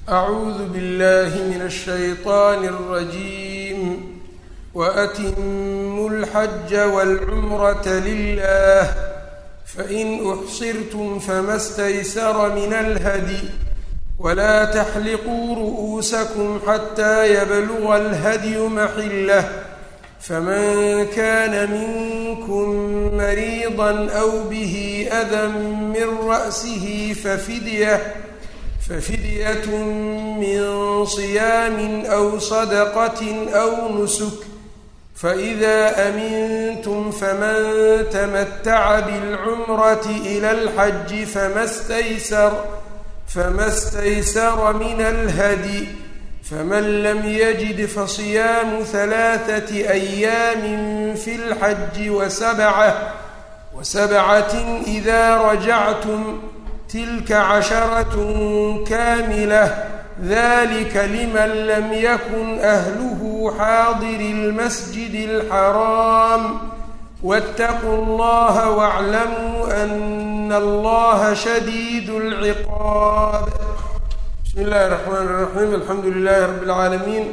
أعوذ بالله من الشيطان الرجيم وأتموا الحج والعمرة لله فإن أحصرتم فما استيسر من الهدي ولا تحلقوا رؤوسكم حتى يبلغ الهدي محله فمن كان منكم مريضا أو به أذى من رأسه ففدية من صيام أو صدقة أو نسك فإذا أمنتم فمن تمتع بالعمرة إلى الحج فما استيسر من الهدي فمن لم يجد فصيام 3 أيام في الحج وسبعة إذا رجعتم تلك 10 كاملة ذلك لمن لم يكن أهله حاضر المسجد الحرام واتقوا الله واعلموا أن الله شديد العقاب. بسم الله الرحمن الرحيم. الحمد لله رب العالمين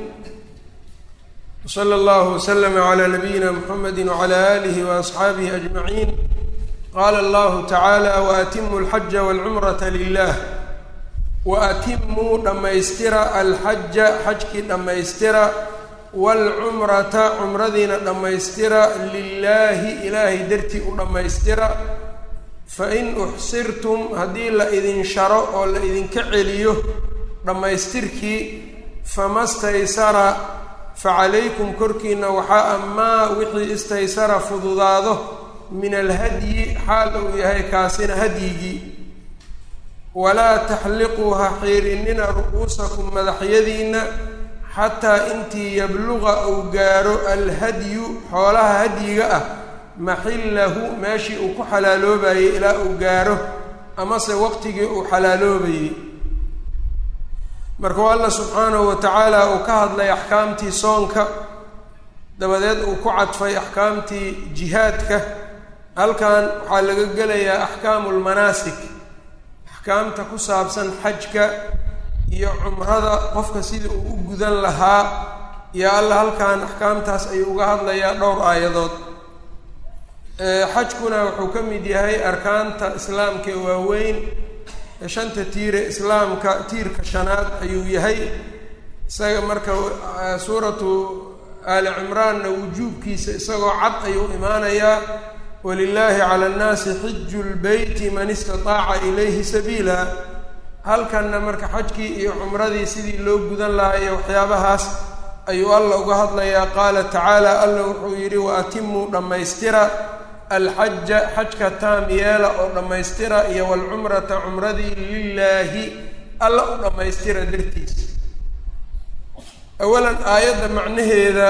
وصلى الله وسلم على نبينا محمد وعلى آله وأصحابه أجمعين. قال الله تعالى وأتموا الحج والعمرة لله وأتموا dhamaystira الحج xajkii dhamaystira والcumrata cumradiina dhamaystira lilaahi ilaahay dartii u dhamaystira fain uxsirtum haddii la idin sharo oo la idinka celiyo dhammaystirkii fama staysara facalaykum korkiina waxaa amaa wixii istaysara fududaado min alhadyi xaal uu yahay kaasina hadyigii walaa taxliquu ha xiirinina ru'uusakum madaxyadiina xataa intii yabluqa uu gaaro alhadyu xoolaha hadyiga ah maxillahu meeshii uu ku xalaaloobayey ilaa uu gaaro amase waqtigii uu xalaaloobayey. markuu allah subxaanahu wa tacaala uu ka hadlay axkaamtii soonka dabadeed uu ku cadfay axkaamtii jihaadka halkan waxaa laga gelayaa axkaamu lmanaasik axkaamta ku saabsan xajka iyo cumrada qofka sida uu u gudan lahaa iyo alla halkan axkaamtaas ayuu uga hadlayaa dhowr aayadood. xajkuna wuxuu ka mid yahay arkaanta islaamka ee waaweyn ee 5 tiire islaamka tiirka 5aad ayuu yahay isaga marka suuratu aali cimraanna wujuubkiisa isagoo cad ayuu imaanayaa walilaahi cala annaasi xiju lbeyti man istataaca ilayhi sabiila. halkanna marka xajkii iyo cumradii sidii loo gudan lahaa iyo waxyaabahaas ayuu alla uga hadlayaa. qaala tacaala alla wuxuu yidhi wa atimuu dhammaystira alxaja xajka taam yeela oo dhammaystira iyo walcumrata cumradii lilaahi alla u dhammaystira dartiis. awalan aayadda macnaheeda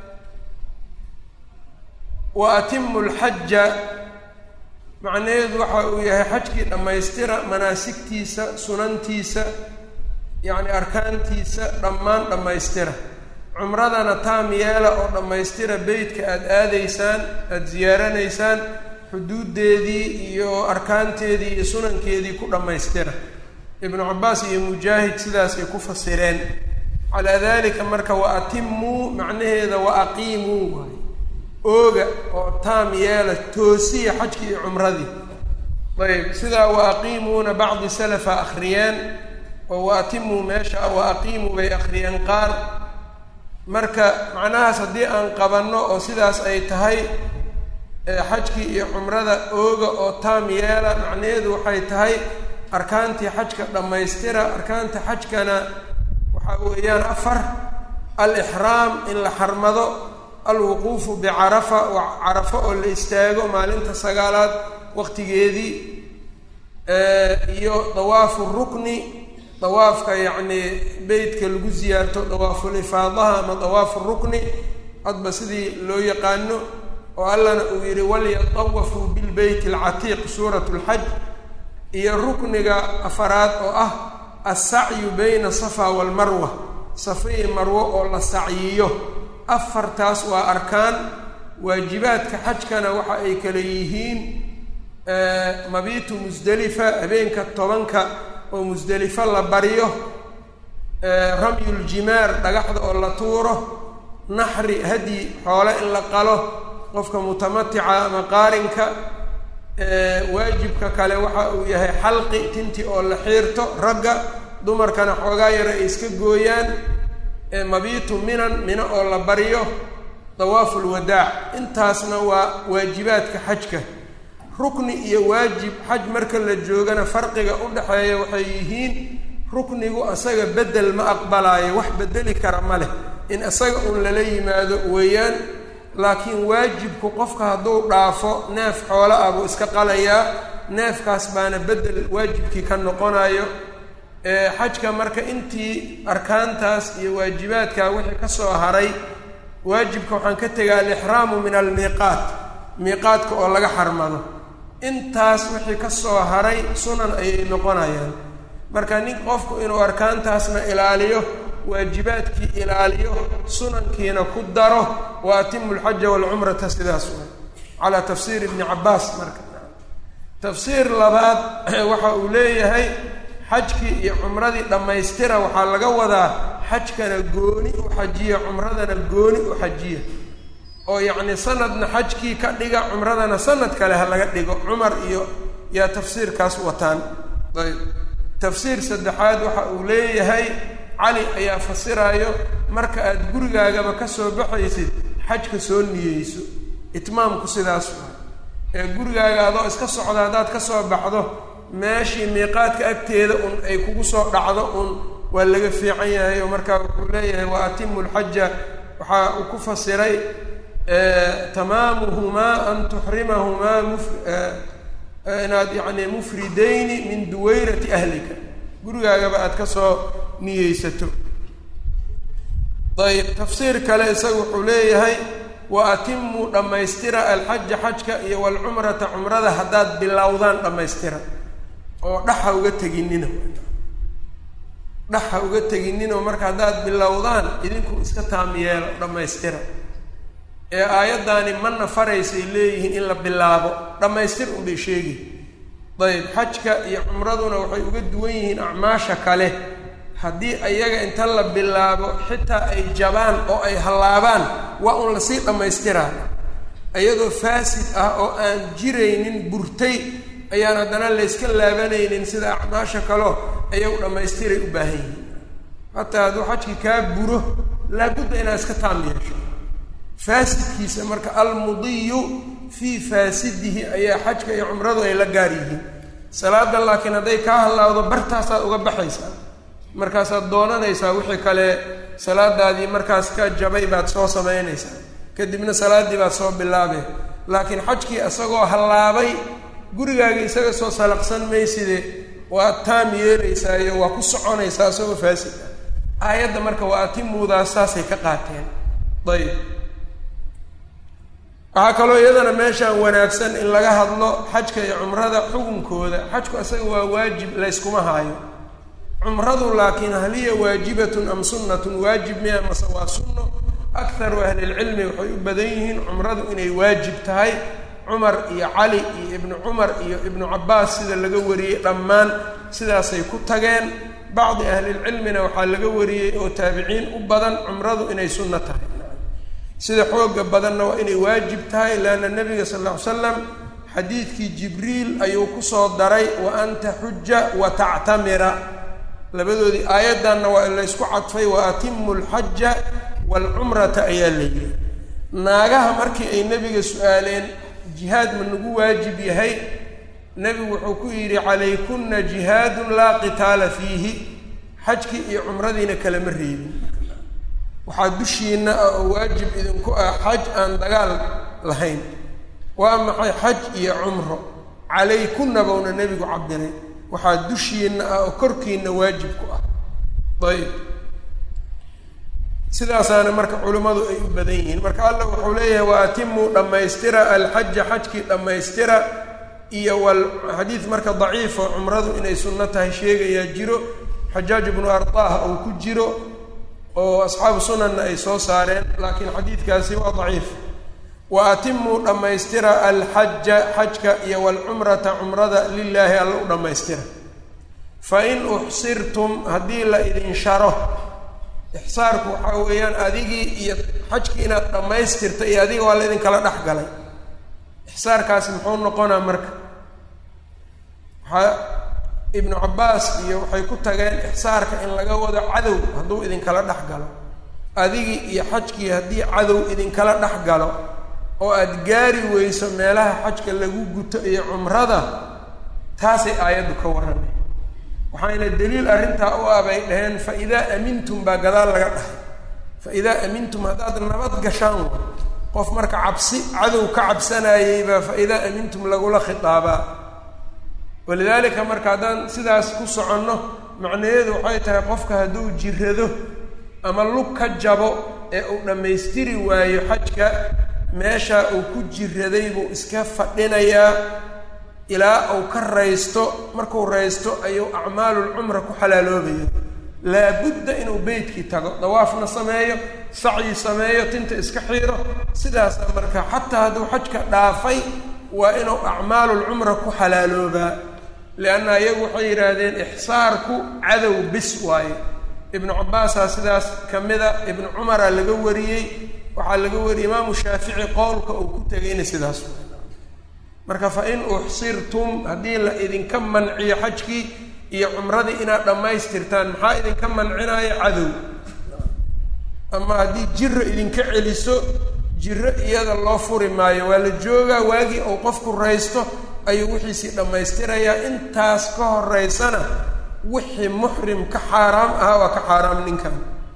wa atimu lxaja macnaheedu waxa uu yahay xajkii dhammaystira manaasigtiisa sunantiisa yacni arkaantiisa dhammaan dhammaystira. cumradana taam yeela oo dhammaystira beytka aada aadaysaan aada siyaaranaysaan xuduuddeedii iyo arkaanteedii iyo sunankeedii ku dhammaystira. ibnu cabbaas iyo mujaahid sidaas ay ku fasireen. calaa dalika marka wa atimuu macnaheeda wa aqiimuu waay ooga oo taam yeela toosiya xajkii iyo cumradii. ayb sidaa wa aqiimuuna bacdi salafa akhriyeen oo wa atimuu meesha wa aqiimuu bay akhriyeen qaar. marka macnahaas haddii aan qabanno oo sidaas ay tahay xajkii iyo cumrada ooga oo taam yeela macnaheedu waxay tahay arkaantii xajka dhammaystira. arkaanta xajkana waxaa weeyaan 4 alixraam in la xarmado, alwuquufu bicarafa carafo oo la istaago maalinta 9aad waqtigeedii, iyo dawaafu rukni dawaafka yacni beytka lagu siyaarto dawaaful ifaadaha ama dawaafu rukni hadba sidii loo yaqaano oo allana uu yidhi walyatawafuu bilbeyti alcatiiq suuratu lxaj. iyo rukniga 4aad oo ah assacyu bayna safa walmarwa safa iyo marwo oo la sacyiyo. 4taas waa arkaan. waajibaadka xajkana waxa ay kala yihiin mabiitu musdelifa habeenka 10 oo musdelifo la baryo ramyuljimaar dhagaxda oo la tuuro, naxri hadyi xoole in la qalo qofka mutamatica ama qaarinka, waajibka kale waxa uu yahay xalqi tinti oo la xiirto ragga, dumarkana xoogaa yara ay iska gooyaan, mabiitu mina oo la baryo, dawaaful wadaac. intaasna waa waajibaadka xajka. rukni iyo waajib xaj marka la joogana farqiga u dhaxeeya waxay yihiin ruknigu asaga bedel ma aqbalaayo, wax bedeli kara ma leh, in isaga un lala yimaado weeyaan. laakiin waajibku qofka hadduu dhaafo neef xoolo ah buu iska qalayaa, neefkaas baana bedel waajibkii ka noqonayo. xajka marka intii arkaantaas iyo waajibaadkaa wixii ka soo haray, waajibka waxaan ka tegaa alixraamu min almiiqaat, miiqaadka oo laga xarmado. intaas wixii ka soo haray sunan ayay noqonayaan. marka nin qofku inuu arkaantaasna ilaaliyo, waajibaadkii ilaaliyo, sunankiina ku daro, wa atimu alxaja waalcumrata, sidaas way calaa tafsiir ibni cabbaas. marka tafsiir labaad waxa uu leeyahay xajkii iyo cumradii dhammaystira, waxaa laga wadaa xajkana gooni u xajiya, cumradana gooni u xajiya, oo yacni sanadna xajkii ka dhiga, cumradana sanad kale ha laga dhigo. cumar iyo yaa tafsiirkaas wataan. ayb tafsiir saddexaad waxa uu leeyahay cali ayaa fasiraayo, marka aad gurigaagaba ka soo baxaysid xajka soo niyeyso. itmaamku sidaas waa ee gurigaaga adoo iska socda haddaad ka soo baxdo meeshii miiqaadka agteeda un ay kugu soo dhacdo un waa laga fiican yahay. oo markaa wuxuu leeyahay wa atimu alxaja, waxaa uu ku fasiray tamaamuhumaa an tuxrimahumaa inaad yacni mufridayni min duwayrati ahlika, gurigaagaba aad ka soo niyeysato. ayb tafsiir kale isaga wuxuu leeyahay wa atimuu dhammaystira alxaja xajka iyo waalcumrata cumrada haddaad bilowdaan dhammaystira, oo dhaxa uga teginina, dhaxa uga tegininoo marka haddaad bilowdaan idinku iska taam yeelo dhammaystira. ee aayaddaani mana faraysay leeyihiin in la bilaabo, dhammaystir unbay sheegi. ayb xajka iyo cumraduna waxay uga duwan yihiin acmaasha kale. haddii ayaga inta la bilaabo xitaa ay jabaan oo ay hallaabaan, waa un lasii dhammaystiraa. iyadoo faasid ah oo aan jiraynin, burtay, ayaan haddana layska laabanaynin sida acmaasha kaleo ayagu dhammaystiray u baahan yihiin. hataa hadduu xajkii kaa buro, laabudda inaad iska taam yeesho faasidkiisa. marka almudiyu fii faasidihi ayaa xajka iyo cumradu ay la gaar yihiin. salaada laakiin hadday kaa hallaawdo bartaasaad uga baxaysaa, markaasaad doonanaysaa wixii kale salaadaadii markaas ka jabay baad soo samaynaysaa, kadibna salaaddii baad soo bilaabee. laakiin xajkii isagoo hallaabay gurigaaga isaga soo salaqsan mayside, waad taam yeelaysaayo waa ku soconaysaa isagoo faasid ah. aayadda marka waa atimuudaas saasay ka qaateen. ayb waxaa kaloo iyadana meeshaan wanaagsan in laga hadlo xajka iyo cumrada xukunkooda. xajku isaga waa waajib, layskuma haayo. cumradu laakiin hal hiya waajibatun am sunnatun, waajib miya mase waa sunno? akharu ahlilcilmi waxay u badan yihiin cumradu inay waajib tahay. cumar iyo cali iyo ibnu cumar iyo ibnu cabbaas sida laga wariyey dhammaan sidaasay ku tageen. bacdi ahlilcilmina waxaa laga wariyey oo taabiciin u badan cumradu inay sunno tahay. sida xooga badanna waa inay waajib tahay, leanna nabiga sal alla ly slam xadiidkii jibriil ayuu kusoo daray wa an taxuja wa tactamira, labadoodii aayaddanna waa laysku cadfay wa atimu alxaja waalcumrata ayaa la yidhi. naagaha markii ay nebiga su-aaleen jihaad ma nagu waajib yahay, nebigu wuxuu ku yidhi calaykunna jihaadun laa qitaala fiihi, xajkii iyo cumradiina kalama reebin. waxaa dushiina ah oo waajib idinku ah xaj aan dagaal lahayn. waa maxay xaj iyo cumro? calaykunna bowna nebigu cabiray, waxaa dushiina ah oo korkiina waajib ku ah. ayb sidaasaana marka culimmadu ay u badan yihiin. marka alla wuxuu leeyahay wa atimuu dhammaystira alxaja xajkii dhammaystira, iyo xadiid marka daciifo cumradu inay sunno tahay sheegayaa jiro, xajaaj ibnu ardaah uu ku jiro oo asxaabu sunanna ay soo saareen, laakiin xadiidkaasi waa daciif. wa atimuu dhammaystira alxaja xajka iyo waalcumrata cumrada lilaahi alla u dhammaystira. fain uxsirtum haddii la idin sharo ixsaarku waxaa weeyaan adigii iyo xajkii inaad dhammaystirta iyo adiga waa la idinkala dhex galay. ixsaarkaasi muxuu noqonaa marka? waxaa ibnu cabbaas iyo waxay ku tageen ixsaarka in laga wado cadow hadduu idinkala dhex galo. adigii iyo xajkii haddii cadow idinkala dhex galo oo aada gaari weyso meelaha xajka lagu guto iyo cumrada, taasay aayaddu ka warramay. waxayna daliil arrintaa u ah bay dhaheen fa idaa amintum baa gadaal laga dhahay. fa idaa amintum haddaad nabad gashaan qof marka cabsi cadow ka cabsanayay baa fa idaa amintum lagula khitaabaa. walidaalika marka haddaan sidaas ku soconno macnaheedu waxay tahay qofka hadduu jirrado ama lug ka jabo ee uu dhammaystiri waayo xajka, meesha uu ku jiraday buu iska fadhinayaa ilaa uu ka raysto. markuu raysto ayuu acmaalulcumra ku xalaaloobaya. laabudda inuu beytkii tago, dawaafna sameeyo, sacyi sameeyo, tinta iska xiiro. sidaasa marka xataa hadduu xajka dhaafay waa inuu acmaalulcumra ku xalaaloobaa. lianna iyagu waxay yidhaahdeen ixsaarku cadow bis waaye. ibnu cabbaasaa sidaas ka mida, ibnu cumaraa laga wariyey, waxaa laga wariyey imaamu shaafici qowlka uu ku tegayna sidaas. marka fa in uxsirtum haddii la idinka manciyo xajkii iyo cumradii inaad dhammaystirtaan, maxaa idinka mancinaya? cadow. ama haddii jiro idinka celiso, jiro iyada loo furi maayo, waa la joogaa. waagii uu qofku raysto ayuu wixiisii dhammaystirayaa. intaas ka horeysana wixii muxrim ka xaaraam ahaa waa ka xaaraam ninkan.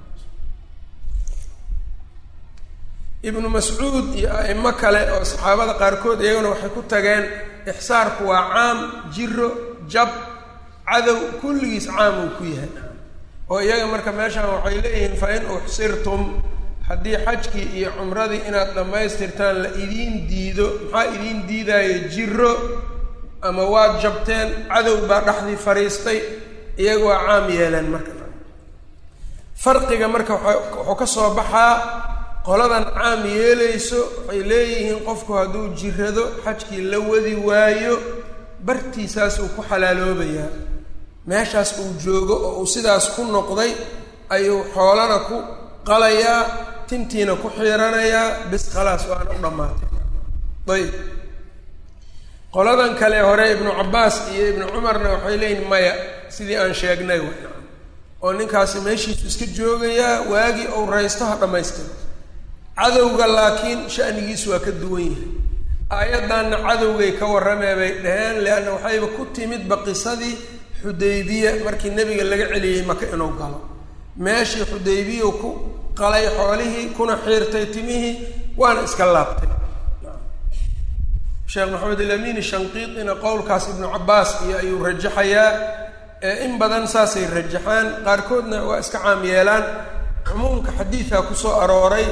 ibnu mascuud iyo a'imo kale oo saxaabada qaarkood iyaguna waxay ku tageen ixsaarku waa caam, jiro, jab, cadow, kulligiis caam uu ku yahay. oo iyaga marka meeshaan waxay leeyihiin fa in uxsirtum haddii xajkii iyo cumradii inaad dhammaystirtaan la idiin diido, maxaa idiin diidaayo? jiro ama waad jabteen, cadow baa dhexdii fadhiistay, iyaga waa caam yeeleen. marka farqiga marka wuxuu ka soo baxaa qoladan caam yeelayso waxay leeyihiin qofku hadduu jirado xajkii la wadi waayo bartiisaas uu ku xalaaloobayaa. meeshaas uu joogo oo uu sidaas ku noqday ayuu xoolana ku qalayaa, tintiina ku xiiranayaa, bis khalaas waana u dhammaatay. ayb qoladan kale hore ibnu cabbaas iyo ibnu cumarna waxay leeyihin maya, sidii aan sheegnay oo ninkaasi meeshiisu iska joogayaa, waagii uu raysto ha dhammaystiro. cadowga laakiin sha'nigiisu waa ka duwan yahay. aayaddanna cadowgay ka warramee bay dhaheen, leanna waxayba ku timidba qisadii xudaybiya markii nebiga laga celiyey maka inuu galo. meeshii xudaybiya ku qalay xoolihii kuna xiirtay timihii waana iska laabtay. sheekh maxamed alamin shanqiitina qowlkaas ibnu cabbaas iyo ayuu rajaxayaa. in badan saasay rajaxaan, qaarkoodna waa iska caam yeelaan. cumuumka xadiidkaa kusoo arooray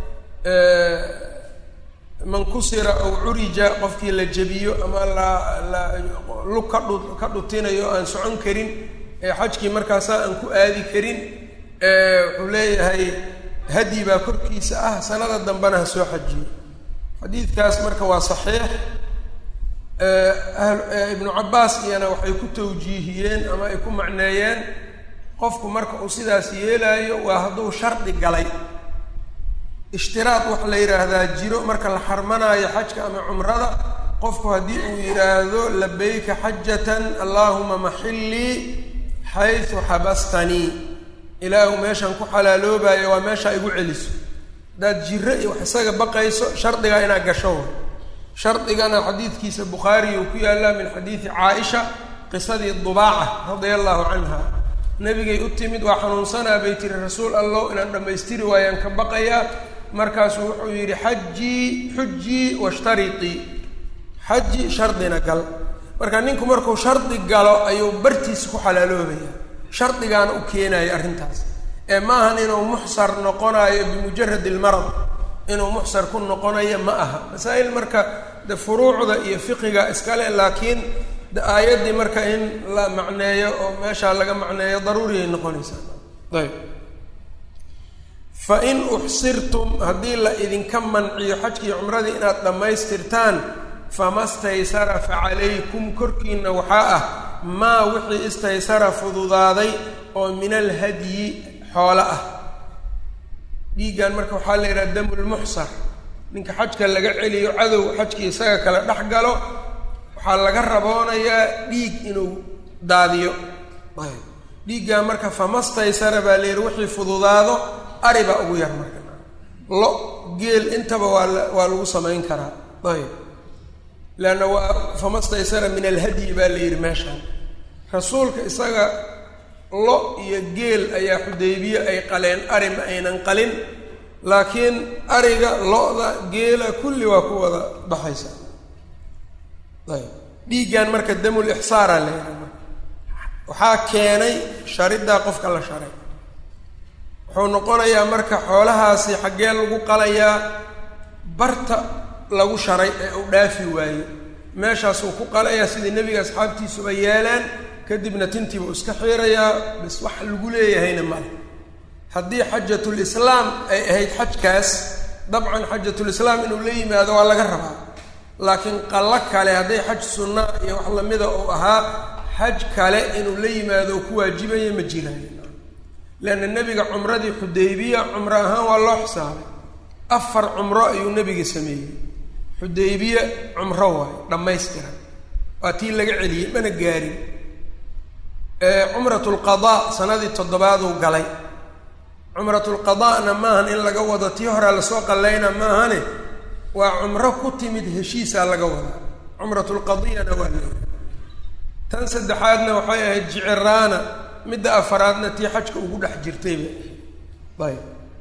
man kusira aw curija, qofkii la jebiyo ama lug ka dhutinayo aan socon karin, xajkii markaasaa aan ku aadi karin, wuxuu leeyahay hadyi baa korkiisa ah, sanada dambena ha soo xajiyo. xadiidkaas marka waa saxiix. ibnu cabbaas iyana waxay ku tawjiihiyeen ama ay ku macneeyeen qofku marka uu sidaas yeelaayo waa hadduu shardi galay. ishtiraad waxa la yidhaahdaa jiro marka la xarmanaayo xajka ama cumrada. qofku haddii uu yidhaahdo labayka xajatan allaahuma maxillii xaysu xabastanii, ilaahu meeshaan ku xalaaloobayo waa meeshaa igu celiso. haddaad jiro iyo wax isaga baqayso shardigaa inaad gasho. shardigana xadiidkiisa bukhaari uu ku yaallaa min xadiidi caaisha, qisadii dubaaca radia allahu canha. nebigay u timid, waa xanuunsanaa bay tiri, rasuul allow inaan dhammaystiri waayaan ka baqayaa. markaasuu wuxuu yidhi xujii washtaritii, xaji shardina gal. marka ninku markuu shardi galo ayuu bartiisa ku xalaaloobaya. shardigaana u keenayo arrintaas, ee maahan inuu muxsar noqonayo bimujarad ilmarad, inuu muxsar ku noqonayo ma aha. masaa'il marka de furuucda iyo fiqiga iskale, laakiin de aayaddii marka in la macneeyo oo meeshaa laga macneeyo daruuriyay noqonaysaa. ayb fa in uxsirtum haddii la idinka manciyo xajkii cumradii inaad dhammaystirtaan, fama staysara fa calaykum korkiina waxaa ah maa wixii istaysara fududaaday oo min alhadyi xoolo ah. dhiiggan marka waxaa la yidhaha damulmuxsar, ninka xajka laga celiyo cadow xajkii isaga kala dhex galo waxaa laga raboonayaa dhiig inuu daadiyo. dhiiggan marka famastaysara baa la yidhi wixii fududaado, ari baa ugu yar marka, lo geel intaba waa lagu samayn karaa. ayb leanna waa famastaysara min alhadyi baa la yidhi meeshaan. rasuulka isaga lo iyo geel ayaa xudaybiye ay qaleen, ari ma aynan qalin, laakiin ariga lo-da geela kulli waa ku wada baxaysa. ayb dhiiggan marka damul ixsaara la yidhaha marka waxaa keenay shariddaa qofka la sharay. wuxuu noqonayaa marka xoolahaasi xaggee lagu qalayaa, barta lagu sharay ee uu dhaafi waayo meeshaasuu ku qalayaa sidii nebiga asxaabtiisuba yeelaan, kadibna tintiiba iska xiirayaa bis wax lagu leeyahayna male. haddii xajatulislaam ay ahayd xajkaas, dabcan xajatulislaam inuu la yimaado waa laga rabaa, laakiin qallo kale hadday xaj sunna iyo wax lamida uu ahaa, xaj kale inuu la yimaado oo ku waajibaya ma jiraayo. leanna nebiga cumradii xudaybiya cumro ahaan waa loo xisaabay, 4 cumro ayuu nebiga sameeyey. xudaybiya cumro waayo dhammaystiran, waa tii laga celiyey mana gaarin. cumratulqadaa sanadii 7aaduu galay. cumratulqadaa'na maahan in laga wado tii horaa lasoo qallayna maahane, waa cumro ku timid heshiisaa laga wadaa. cumratulqadiyana waa leeyahay. tan 3aadna waxay ahayd jiciraana, midda 4aadna tii xajka ugu dhex jirtay bay ahayd. ayb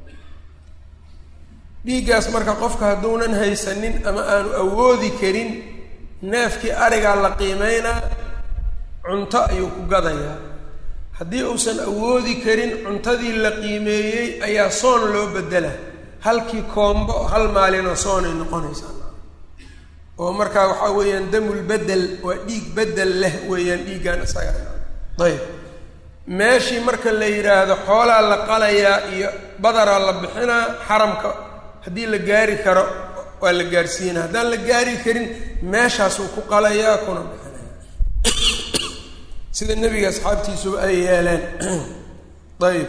dhiiggaas marka qofka hadduunan haysanin ama aanu awoodi karin, neefkii arigaa la qiimeynaa, cunto ayuu ku gadayaa. haddii uusan awoodi karin, cuntadii la qiimeeyey ayaa soon loo bedela. halkii koombo hal maalinoo soonay noqonaysaa, oo markaa waxaa weeyaan damul bedel, waa dhiig bedel leh weeyaan dhiiggan isaga. ayb meeshii marka la yidhaahdo xoolaa la qalayaa iyo badaraa la bixinaa, xaramka haddii la gaari karo waa la gaarsiinaa, haddaan la gaari karin meeshaasuu ku qalayaa kuna bixinaya sida nebiga asxaabtiisuba ay yeeleen. ayb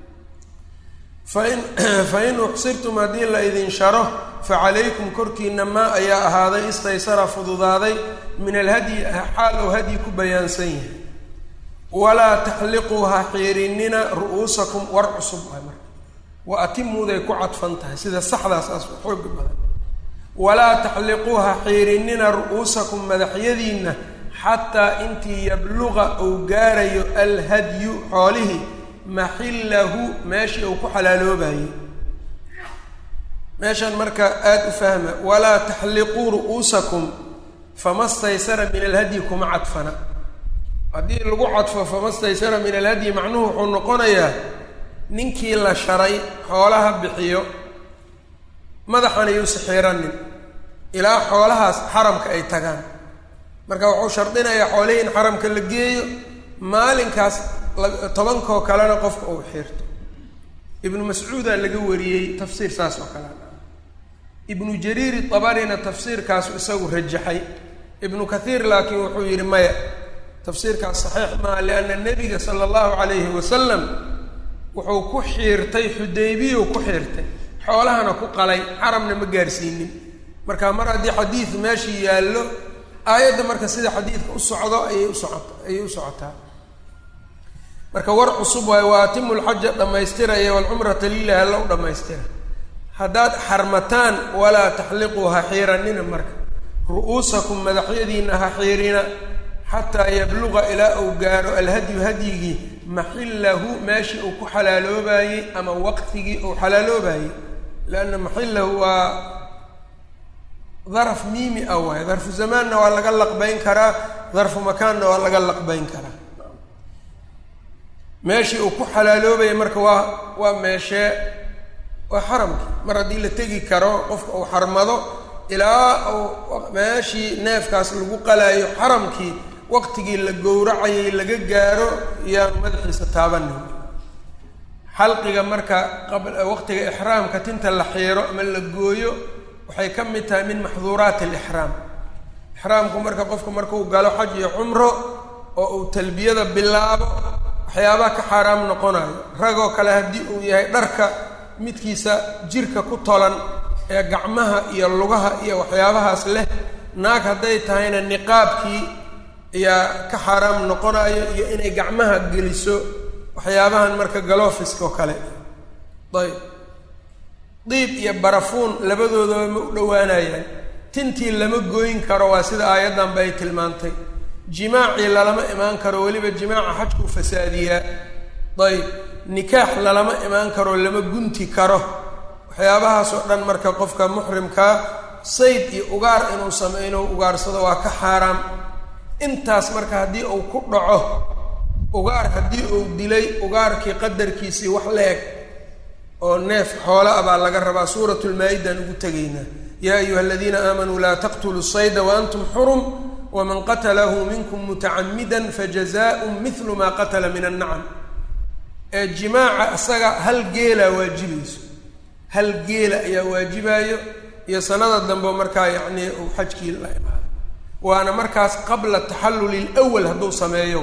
fain uxsirtum haddii la idin sharo, facalaykum korkiina maa ayaa ahaaday istaysara fududaaday min alhadyi xaal ou hadyi ku bayaansan yahay. walaa taxliquu ha xiirinina ru'uusakum, war cusub waay marka, wa atimuuday ku cadfan tahay sida saxdaas as xoog badan. walaa taxliquu ha xiirinina ru'uusakum madaxyadiinna xataa intii yabluqa uu gaarayo alhadyu xoolihii maxillahu meeshii uu ku xalaaloobayey. meeshan marka aada u fahma, walaa taxliquu ru'uusakum famastaysara min alhadyi kuma cadfana. haddii lagu cadfo famastaysara min alhadyi macnuhu wuxuu noqonayaa ninkii la sharay xoolaha bixiyo, madaxana yuusa xiiranin ilaa xoolahaas xaramka ay tagaan. marka wuxuu shardinayaa xoolihii in xaramka la geeyo, maalinkaas 10 kalena qofka uu xiirto. ibnu mascuudaa laga wariyey tafsiir saas oo kale. ibnu jariir tabarina tafsiirkaasu isagu rajaxay. ibnu kathiir laakiin wuxuu yidhi maya, tafsiirkaas saxiix maaha, lianna nebiga sala allahu calayhi wasalam wuxuu ku xiirtay xudaybiyuu ku xiirtay, xoolahana ku qalay, xaramna ma gaarsiinin. marka mar haddii xadiid meeshii yaallo, aayadda marka sida xadiidka u socdo ayay u socotaa. marka war cusub waayo, waa atimu lxaja dhammaystiraya walcumrata lilahi alla u dhammaystira. haddaad xarmataan walaa taxliquu ha xiiranina marka ru'uusakum madaxyadiina ha xiirina xataa yabluqa ilaa uu gaaro alhadyu hadyigii maxillahu meeshii uu ku xalaaloobayey ama waqtigii uu xalaaloobayey. lianna maxillahu waa daraf miimi ah waayo, darfu zamaanna waa laga laqbayn karaa, darfu makaanna waa laga laqbayn karaa. meeshii uu ku xalaaloobayay marka waa meeshee, waa xaramkii. mar haddii la tegi karo qofka uu xarmado ilaa uu meeshii neefkaas lagu qalaayo xaramkii waqtigii la gowracayay laga gaaro iyaanu madaxiisa taabanin. xalqiga marka waqtiga ixraamka tinta la xiiro ama la gooyo waxay ka mid tahay min maxduuraati alixraam. ixraamku marka qofku markuu galo xaj iyo cumro oo uu talbiyada bilaabo waxyaabaha ka xaaraam noqonayo. ragoo kale haddii uu yahay dharka midkiisa jirka ku tolan ee gacmaha iyo lugaha iyo waxyaabahaas leh, naag hadday tahayna niqaabkii ayaa ka xaaraam noqonayo iyo inay gacmaha geliso waxyaabahan marka galoofiska oo kale. ayb diib iyo barafuun labadoodaba ma u dhowaanayaan. tintii lama gooyn karo, waa sida aayaddan ba ay tilmaantay. jimaacii lalama imaan karo, weliba jimaaca xajkuu fasaadiyaa. ayb nikaax lalama imaan karo, lama gunti karo. waxyaabahaas oo dhan marka qofka muxrimkaa sayd iyo ugaar inuu sameynuu ugaarsado waa ka xaaraam. intaas marka haddii uu ku dhaco, ugaar haddii uu dilay, ugaarkii qadarkiisii wax la eg oo neef xoola ah baa laga rabaa. suuratulmaa-idaan ugu tegaynaa. yaa ayuha aladiina aamanuu laa taqtuluu sayda waantum xurum waman qatalahu minkum mutacamida fajazaءun mithlu maa qatala min annacam. ee jimaaca isaga hal geelaa waajibayso, hal geela ayaa waajibaayo, iyo sanada dambe markaa yacnii uu xajkii la imaado. waana markaas qabla taxalluli lwal hadduu sameeyo.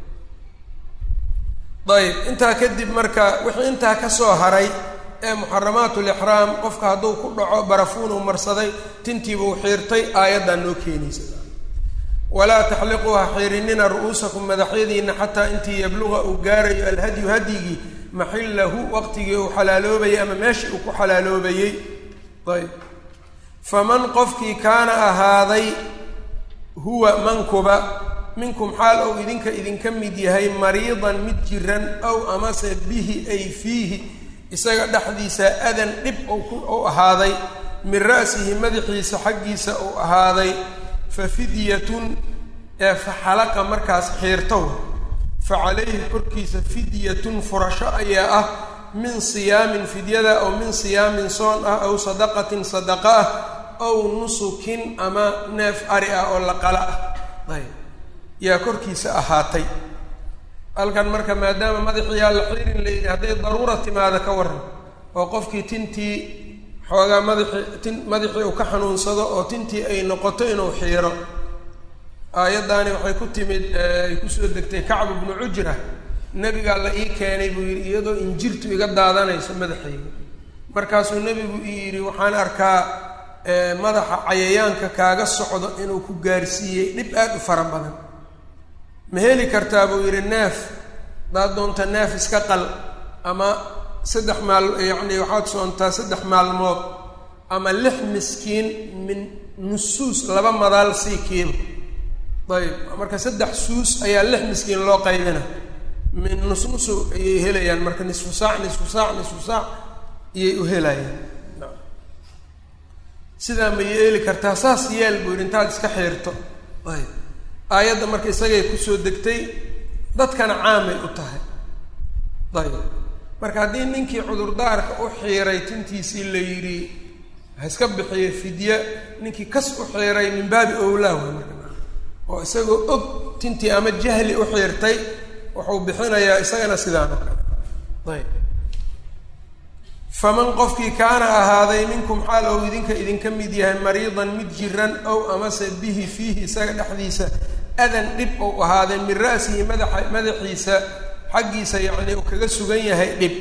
ayb intaa kadib marka wixii intaa ka soo haray ee muxaramaatu lixraam, qofka hadduu ku dhaco barafuun uu marsaday, tintiibuu xiirtay, aayaddan noo keenaysa. walaa taxliquu ha xiirinina ru'uusakum madaxyadiinna xataa intii yabluga uu gaarayo alhadyu hadyigii maxillahu waqtigii uu xalaaloobayay ama meeshii uu ku xalaaloobayey. ayb faman qofkii kaana ahaaday huwa mankuba minkum xaal ou idinka mid yahay mariidan mid jiran, aw amase bihi ay fiihi isaga dhexdiisa adan dhib ou ahaaday, min ra'sihi madaxiisa xaggiisa uu ahaaday, fa fidyatun ee fa xalaqa markaas xiirtow, fa calayhi korkiisa fidyatun furasho ayaa ah, min siyaamin fidyada, aw min siyaamin soon ah, aw sadaqatin sadaqa ah, aw nusukin ama neef ari ah oo la qala ah. ayb yaa korkiisa ahaatay. halkan marka maadaama madaxiyaa la xiirin la yidhi, hadday daruura timaado ka waran oo qofkii tintii xoogaa madaxii uu ka xanuunsado oo tintii ay noqoto inuu xiiro. aayaddaani waxay ku timid ay kusoo degtay Kacb ibnu Cujra. nebigaa la ii keenay buu yidhi iyadoo injirtu iga daadanayso madaxayga. markaasuu nebigu ii yidhi waxaan arkaa madaxa cayayaanka kaaga socdo inuu ku gaarsiiyey dhib aad u fara badan. ma heli kartaa buu yidhi neef, hadaad doonta neef iska qal, ama yacni waxaad soontaa 3 maalmood, ama 6 miskiin min nusuus 2 madaal sii kiilo. ayb marka 3 suus ayaa 6 miskiin loo qaybina, min nusnusu ayay helayaan. marka nisfu saac iyay u helayaan. sidaa ma yeeli kartaa? saas yeel buu yidhi intaad iska xiirto. ayb aayadda marka isagay kusoo degtay, dadkana caamay u tahay. ayb marka haddii ninkii cudurdaarka u xiiray tintiisii la yidhi ha iska bixiyo fidya, ninkii kas u xiiray min baabi owlaa way marka, oo isagoo og tintii ama jahli u xiirtay wuxuu bixinayaa isagana sidaan oo kale. ayb faman qofkii kaana ahaaday minkum xaal ou idinka mid yahay mariidan mid jiran, ow amase bihi fiihi isaga dhexdiisa adan dhib ou ahaaday, min ra'sihi madaxiisa xaggiisa yacnii uu kaga sugan yahay dhib,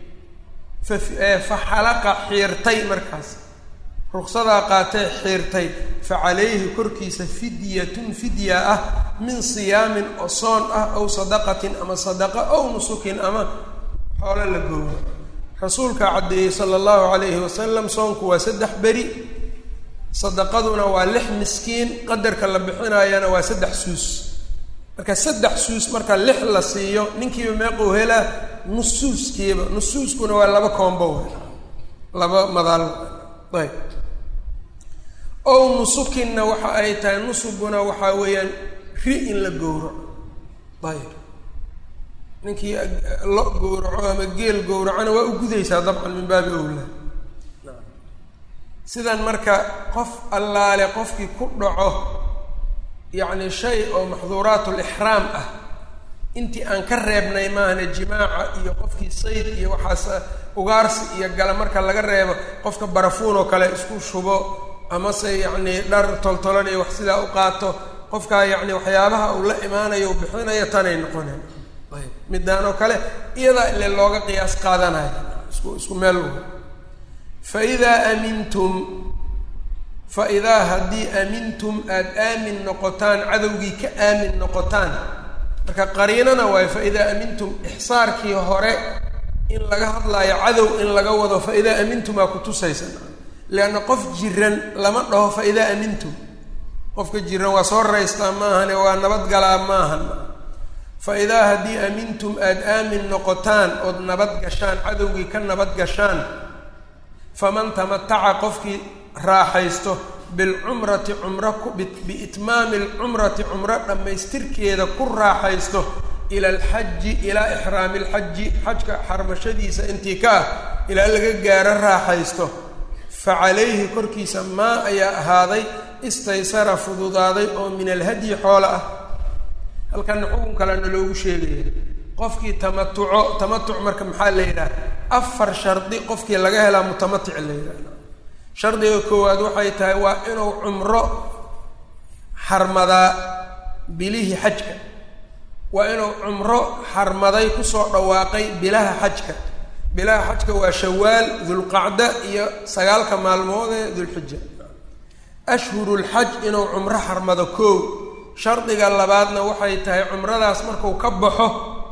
fa xalaqa xiirtay, markaas ruqsadaa qaatee xiirtay, fa calayhi korkiisa fidyatun fidya ah, min siyaamin oo soon ah, aw sadaqatin ama sadaqa, aw nusukin ama xoolo la gooyo. rasuulkaa caddeeyey sala allahu calayhi wasalam, soonku waa 3 beri, sadaqaduna waa 6 miskiin, qadarka la bixinaayana waa 3 suus. marka 3 suus marka 6 la siiyo, ninkiiba meequu helaa? nusuuskiiba. nusuuskuna waa 2 koombo, 2 madaal. ayb ow nusukinna waxa ay tahay, nusuguna waxaa weeyaan ri in la gowraco. ayb ninkii lo gowraco ama geel gowracona waa u gudaysaa dabcan min baabi owlaa. sidan marka qof allaale qofkii ku dhaco yacni shay oo maxduuraatulixraam ah, intii aan ka reebnay maahane jimaaca iyo qofkii sayd iyo waxaas ugaarsi iyo gala marka laga reebo, qofka barafuun oo kale isku shubo, amase yacnii dhar toltolan iyo wax sidaa u qaato, qofkaa yacni waxyaabaha uu la imaanayo u bixinayo tanay noqoneen ayb midaan oo kale iyadaa ile looga qiyaas qaadanayo isku meel faidaa amintum faidaa haddii amintum aada aamin noqotaan cadowgii ka aamin noqotaan marka qariinana waayo faidaa amintum ixsaarkii hore in laga hadlaayo cadow in laga wado faidaa amintumaa kutusaysa leanna qof jiran lama dhaho faidaa amintum qofka jiran waa soo raystaa maahane waa nabadgalaa maahan faidaa haddii amintum aada aamin noqotaan ood nabad gashaan cadowgii ka nabad gashaan faman tamataca qofkii raaxaysto bilcumrati cumro biitmaami alcumrati cumro dhammaystirkeeda ku raaxaysto ila alxaji ilaa ixraami alxaji xajka xarmashadiisa intii ka ah ilaa laga gaaro raaxaysto fa calayhi korkiisa maa ayaa ahaaday istaysara fududaaday oo min alhadyi xoola ah halkanna xukun kalena loogu sheegaya qofkii tamatuc marka maxaa la yidhaha 4 shardi qofkii laga helaa mutamatic la yidhahda shardiga koowaad waxay tahay waa inuu cumro xarmadaa bilihii xajka waa inuu cumro xarmaday kusoo dhawaaqay bilaha xajka bilaha xajka waa shawaal dulqacda iyo 9 maalmood ee dulxija ashhurulxaj inuu cumro xarmado koow shardiga labaadna waxay tahay cumradaas markuu ka baxo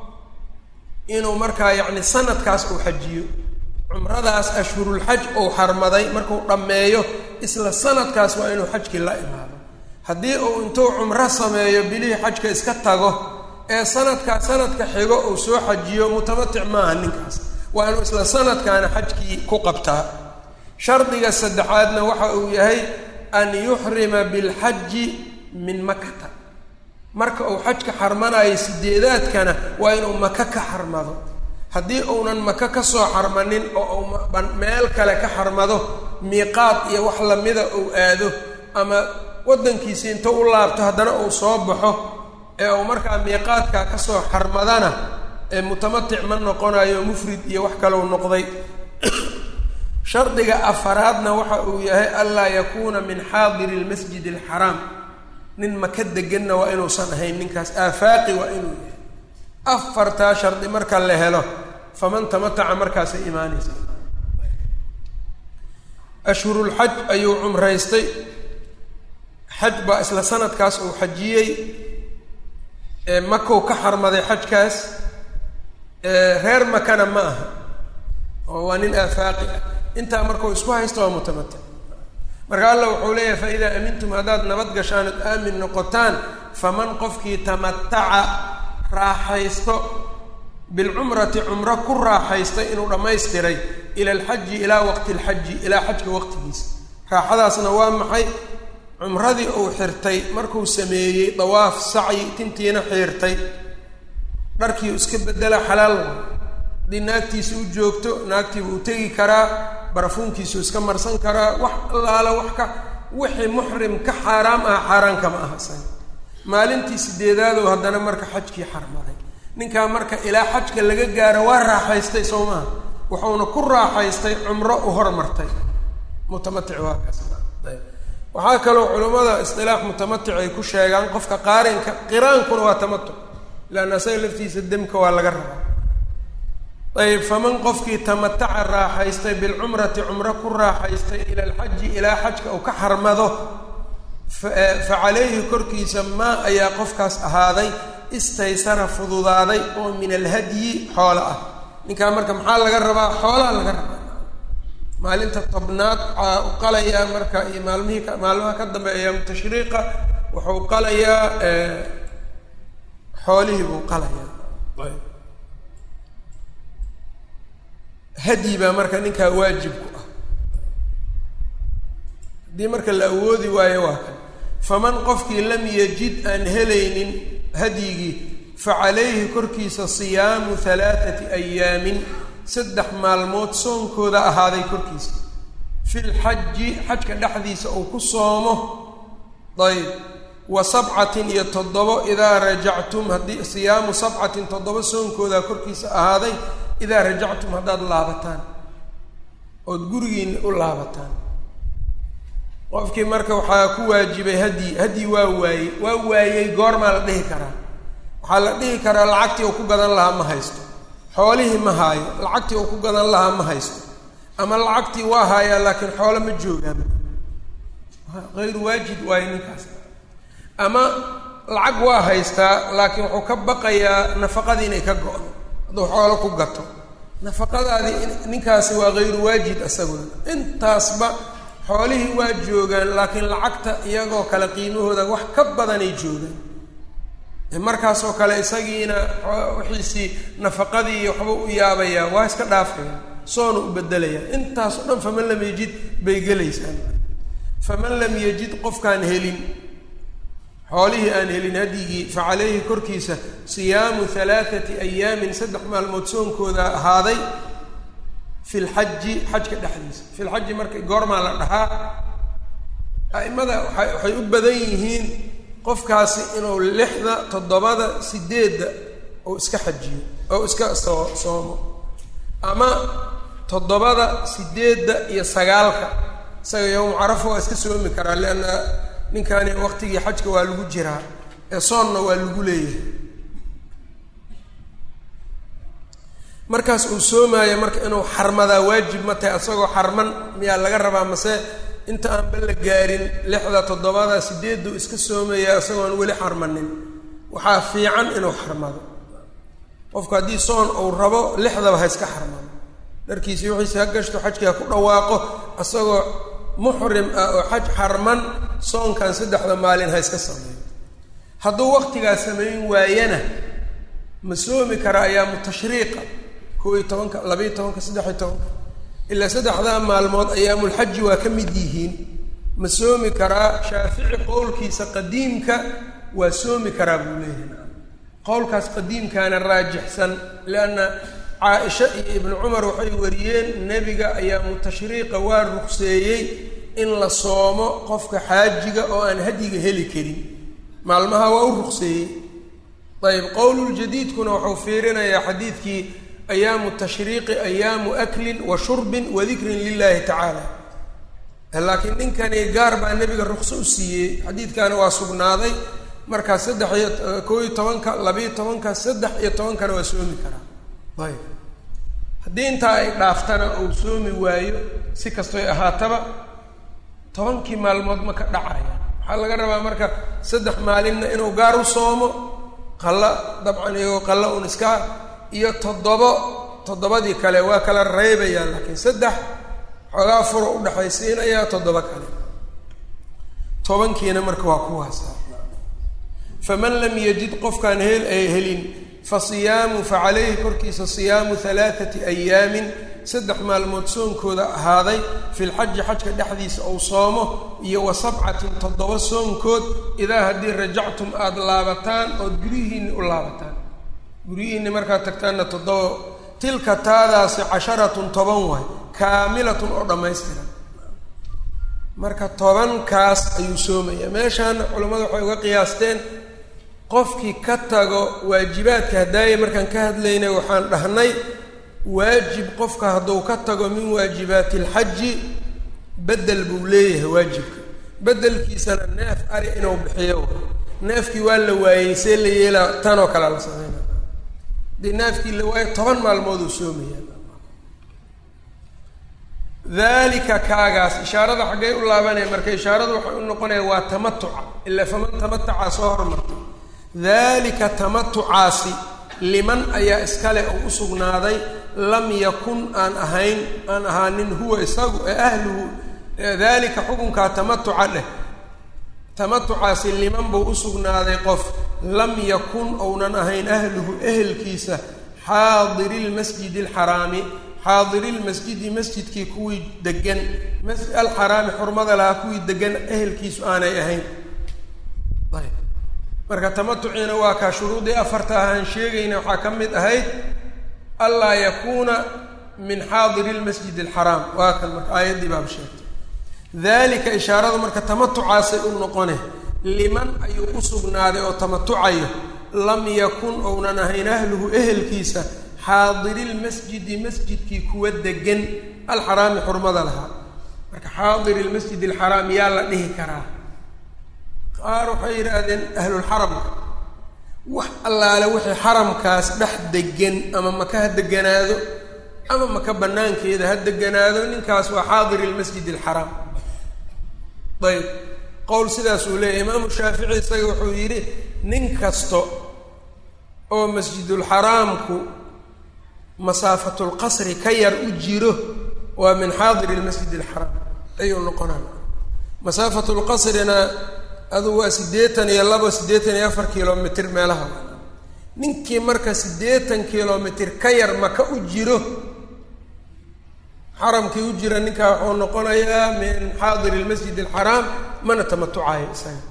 inuu markaa yacni sanadkaas uu xajiyo cumradaas ashhurulxaj uu xarmaday markuu dhammeeyo isla sanadkaas waa inuu xajkii la imaado haddii uu intuu cumro sameeyo bilihii xajka iska tago ee sanadka xigo uu soo xajiyo mutamatic maaha ninkaas waa inuu isla sanadkaana xajkii ku qabtaa shardiga saddexaadna waxa uu yahay an yuxrima bilxaji min makata marka uu xajka xarmanayo 8aadkana waa inuu maka ka xarmado haddii uunan maka ka soo xarmanin oo uu meel kale ka xarmado miiqaad iyo wax lamida uu aado ama waddankiisi intuu u laabto haddana uu soo baxo ee uu markaa miiqaadkaa kasoo xarmadana ee mutamatic ma noqonayo mufrid iyo wax kaleu noqday shardiga afaraadna waxa uu yahay anlaa yakuuna min xaadiri lmasjid alxaraam nin maka deganna waa inuusan ahayn ninkaas aafaaqi waa inuu yahay 4taa shardi marka la helo faman tamataca markaasay imaanaysa ashhurulxaj ayuu cumraystay xaj baa isla sanadkaas uu xajiyey makow ka xarmaday xajkaas reer makana ma aha oo waa nin aafaaqi ah intaa markuu isku haysto waa mutamatic marka alla wuxuu leeyahay faidaa amintum haddaad nabad gashaan od aamin noqotaan faman qofkii tamataca raaxaysto bilcumrati cumro ku raaxaystay inuu dhammaystiray ila alxaji ilaa waqti alxaji ilaa xajka waqtigiisa raaxadaasna waa maxay cumradii uu xirtay markuu sameeyey dawaaf sacyi tintiina xiirtay dharkii iska bedela xalaal haddii naagtiisa u joogto naagtiiba uu tegi karaa barafuunkiisu iska marsan karaa wax allaala wixii muxrim ka xaaraam ah xaaraan kama aha san maalintii 8aadoo haddana marka xajkii xarmaday ninkaa marka ilaa xajka laga gaaro waa raaxaystay soo maha wuxuuna ku raaxaystay cumro u hormartay mutamatic waa kaas waxaa kaloo culammada istilaax mutamatic ay ku sheegaan qofka qiraankuna waa tamatuc leanna asaga laftiisa demka waa laga rabaa ayb faman qofkii tamataca raaxaystay bilcumrati cumro ku raaxaystay ila alxaji ilaa xajka uu ka xarmado fa calayhi korkiisa maa ayaa qofkaas ahaaday istaysara fududaaday oo min alhadyi xoola ah ninkaa marka maxaa laga rabaa xoolaa laga rabaa maalinta tobnaad u qalayaa marka iyo maalmaha ka dambe ayaamu tashriiqa wuxuu qalayaa xoolihii buu qalayaa hadyi baa marka ninkaa waajib ku ah haddii marka la awoodi waayo waa kan faman qofkii lam yajid aan helaynin hadyigii fa calayhi korkiisa siyaamu 3 ayaamin 3 maalmood soonkooda ahaaday korkiisa fil xaji xajka dhexdiisa uu ku soomo ayb wa 7 iyo 7 idaa rajactum haddii siyaamu 7 7 soonkooda korkiisa ahaaday idaa rajactum haddaad laabataan ood gurigiina u laabataan qofkii marka waxaa ku waajibay hadyi waa waayey goormaa la dhihi karaa waxaa la dhihi karaa lacagtii uu ku gadan lahaa ma haysto xoolihii ma haayo lacagtii uu ku gadan lahaa ma haysto ama lacagtii waa haayaa laakiin xoolo ma joogaan hayru waajid waayo ninkaas ama lacag waa haystaa laakiin wuxuu ka baqayaa nafaqadii inay ka go-do hadduu xoolo ku gato nafaqadaadii ninkaasi waa hayru waajid isaguna intaasba xoolihii waa joogaan laakiin lacagta iyagoo kale qiimahooda wax ka badanay joogaan markaasoo kale isagiina wixiisii nafaqadii waxba u yaabayaa waa iska dhaafaya soona u bedelayaa intaas o dhan faman lam yajid bay gelaysaan faman lam yajid qofkaan helin xoolihii aan helin hadyigii fa calayhi korkiisa siyaamu 3 ayaamin 3 maalmood soonkooda ahaaday fi lxaji xajka dhexdiisa fi lxaji marka goormaa la dhahaa a'imada waxay u badan yihiin qofkaasi inuu 6, 7, 8 oo iska xajiyo oo iska soomo ama 7, 8 iyo 9 isaga yowm carafa waa iska soomi karaa lianna ninkani waqtigii xajka waa lagu jiraa ee soonna waa lagu leeyahay markaas uu soomaayo marka inuu xarmadaa waajib ma tahay isagoo xarman miyaa laga rabaa mase inta aan ba la gaarin 6, 7, 8 iska soomaya isagoon weli xarmanin waxaa fiican inuu xarmado qofku haddii soon uu rabo 6daba ha iska xarmado dharkiisii wixiisi ha gashto xajkii ha ku dhawaaqo isagoo muxrim ah oo xaj xarman soonkan 3 maalin ha iska sameeyo hadduu waqtigaa samayn waayana ma soomi kara ayaamu tashriiqa 11, 12, 13 ilaa 3 maalmood ayaamulxaji waa ka mid yihiin ma soomi karaa shaafici qowlkiisa qadiimka waa soomi karaa buu leeyahay qowlkaas qadiimkaana raajixsan lianna caaisha iyo ibnu cumar waxay wariyeen nebiga ayaamu tashriiqa waa ruqseeyey in la soomo qofka xaajiga oo aan hadyiga heli karin maalmaha waa u ruqseeyey ayb qowluljadiidkuna wuxuu fiirinayaa xadiidkii ayaamu tashriiqi ayaamu aklin wa shurbin wa dikrin lilahi tacaala laakiin ninkani gaar baa nebiga ruqso u siiyey xadiidkana waa sugnaaday markaa 11, 12, 13 waa soomi karaa ayb haddii intaa ay dhaaftana uu soomi waayo si kastoy ahaataba 10 maalmood ma ka dhacaya waxaa laga rabaa marka 3 maalinna inuu gaar u soomo qalla dabcan iyagoo qalla un iska iyo 7 kale waa kala reebayaan laakiin 3 xoogaa furo udhaxaysiinayaa 7 kale 10kiina marka waa kuwaasa faman lam yajid qofkaan helin fasiyaamu fa calayhi korkiisa siyaamu 3 ayaamin 3 maalmood soonkooda ahaaday fi lxaji xajka dhexdiisa ou soomo iyo wa 7 7 soonkood idaa haddii rajactum aada laabataan ood guryihiinni u laabataan guryihiinni markaad tagtaanna 7 tilka taadaasi 10 waay kaamilatun oo dhammaystiran marka 10kaas ayuu soomaya meeshaana culammadu waxay uga qiyaasteen qofkii ka tago waajibaadka hadaaye markaan ka hadlaynay waxaan dhahnay waajib qofka hadduu ka tago min waajibaati alxaji bedel buu leeyahay waajibka bedelkiisana neef ari inuu bixiyo neefkii waa la waayey see la yeelaa tanoo kale la sameynaa haddii neefkii la waayo 10 maalmood uu soomaya dalika kaagaas ishaarada xaggay u laabanaya marka ishaaradu waxay u noqonaya waa tamatuca ilaa faman tamataca soo hormartay dalika tamatucaasi liman ayaa iskale oo u sugnaaday lam yakun aan ahaanin huwa isagu ee ahluhu dalika xukunkaa tamatuca dheh tamatucaasi liman buu u sugnaaday qof lam yakun ounan ahayn ahluhu ehelkiisa xaadiri lmasjidi alxaraami xaadiri lmasjidi masjidkii kuwii degan alxaraami xurmada lahaa kuwii degan ehelkiisu aanay ahayn marka tamatuciina waa kaa shuruudii 4 ahaan sheegayna waxaa ka mid ahayd anlaa yakuuna min xaadiri lmasjid alxaraam waa kan marka aayaddii baaba sheegtay dalika ishaaradu marka tamatucaasay u noqone liman ayuu u sugnaaday oo tamatucayo lam yakun ounan ahayn ahluhu ehelkiisa xaadiri lmasjidi masjidkii kuwa degan alxaraami xurmada lahaa marka xaadir almasjid alxaraam yaa la dhihi karaa qaar waxay yidhaahdeen ahlulxaramka wax allaale wixii xaramkaas dhex degan ama maka ha deganaado ama maka banaankeeda ha deganaado ninkaas waa xaadir almasjid alxaraam ayb qowl sidaas uu leeyahay imaamu shaafici isaga wuxuu yidhi nin kasto oo masjidulxaraamku masaafatulqasri ka yar u jiro waa min xaadiri lmasjid alxaraam ayuu noqonaa masaafatulqasrina aduu waa 82-84 kilomitr meelaha ninkii marka 80 kilomitr ka yar maka u jiro xaramkii u jira ninkaa wuxuu noqonayaa min xaadir almasjid alxaraam mana tamatucayo isaga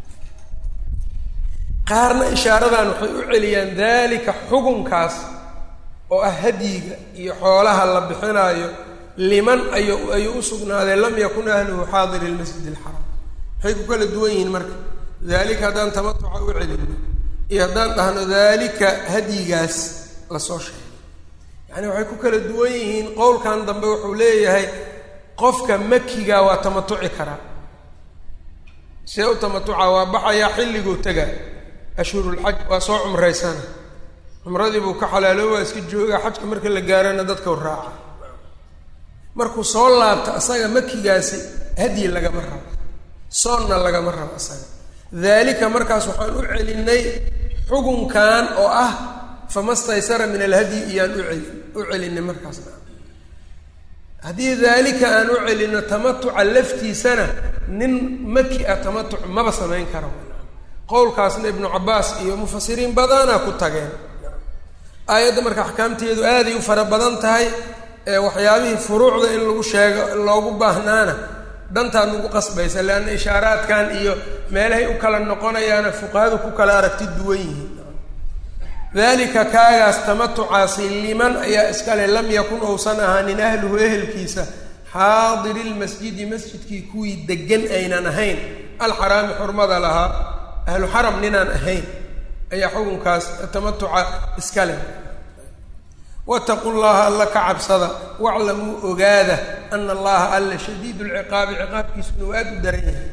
qaarna ishaaradan waxay u celiyaan dalika xukunkaas oo ah hadyiga iyo xoolaha la bixinaayo liman ayuu u sugnaaday lam yakun ahluhu xaadir almasjid alxaraam waxay ku kala duwan yihiin marka dalika haddaan tamatuca u celino iyo haddaan dhahno dalika hadyigaas lasoo sheegay yani waxay ku kala duwan yihiin qowlkan dambe wuxuu leeyahay qofka makiga waa tamatuci karaa see u tamatuca waa baxayaa xilliguu tagaa ashhurulxaj waa soo cumraysana cumradii buu ka xalaaloobaa iska joogaa xajka marka la gaarana dadka u raaca markuu soo laabta asaga makigaasi hadyi lagama rabo soonna lagama rabo asaga daalika markaas waxaan u celinay xukunkan oo ah fama staysara min alhadyi iyaan u celinay markaasna haddii daalika aan u celino tamatuca laftiisana nin maki ah tamatuc maba samayn karo qowlkaasna ibnu cabaas iyo mufasiriin badanaa ku tageen aayadda marka axkaamteedu aaday u fara badan tahay waxyaabihii furuucda in lagu sheego loogu baahnaana dantaan ugu qasbaysa leanna ishaaraadkan iyo meelahay u kala noqonayaana fuqahadu ku kala aragti duwan yihiin dalika kaagaas tamatucaasi liman ayaa iskale lam yakun ousan ahaanin ahluhu ehelkiisa xaadiri lmasjidi masjidkii kuwii degan aynan ahayn alxaraami xurmada lahaa ahlu xaram ninaan ahayn ayaa xukunkaas tamatuca iskale wataqu llaha alla ka cabsada waclamuu ogaada ana allaha alla shadiid lciqaabi ciqaabkiisuna uu aada u daran yahay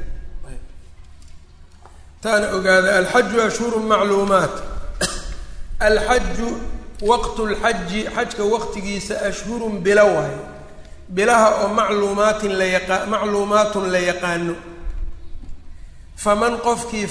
taana ogaada alxaju ashhuru macluumaat alxaju waqtu lxaji xajka waqtigiisa ashhurun bilo waayo bilaha oo macluumaatun la yaqaano faman qofkii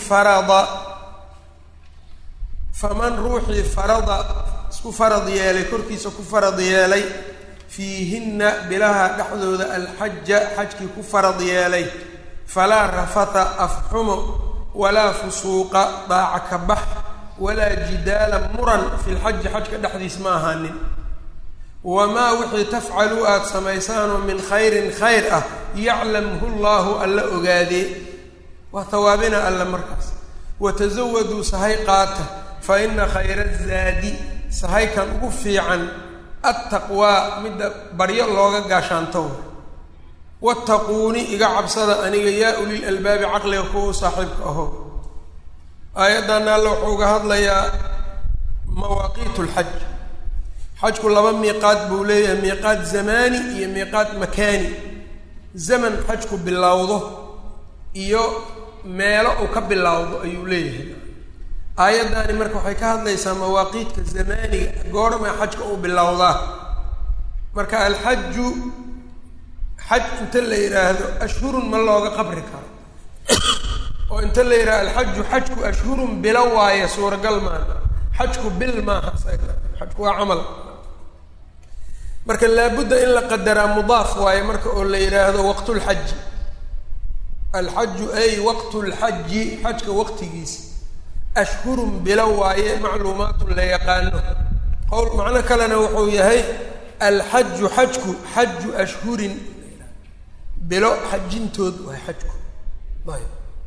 faman ruuxii farada isku farad yeelay korkiisa ku farad yeelay fiihinna bilaha dhexdooda alxaja xajkii ku farad yeelay falaa rafatha afxumo walaa fusuuqa daaca ka bax walaa jidaala muran fi lxaji xajka dhexdiis ma ahaanin wamaa wixii tafcaluu aada samaysaanoo min khayrin khayr ah yaclamhu llaahu alla ogaadee waa tawaabina alla markaas watasawaduu sahay qaata fa ina khayra zaadi sahaykan ugu fiican attaqwaa midda baryo looga gaashaantow wattaquuni iga cabsada aniga yaa ulil albaabi caqliga kuwa saaxiibka aho aayaddan alla wuxuu uga hadlayaa mawaaqiit lxaj xajku laba miiqaad buu leeyahay miiqaad zamaani iyo miiqaad makaani zaman xajku bilowdo iyo meelo uu ka bilowdo ayuu leeyahay aayaddaani marka waxay ka hadlaysaa mawaaqiidka zamaaniga goorma xajka uu bilowdaa marka alxaju xaj inta la yidhaahdo ashhurun ma looga qabri karo oo inta la yidhahdo alxaju xajku ashhurun bilo waaye suuragal maaha xajku bil maaha xajku waa camal marka laabudda in la qadaraa mudaaf waaye marka oo la yidhaahdo waqtulxaji alxaju ay waqtu lxaji xajka waqtigiisa ashhurun bilo waaye macluumaatun la yaqaano qowl macno kalena wuxuu yahay alxaju xajku xaju ashhurin bilo xajintood waa xajku ayb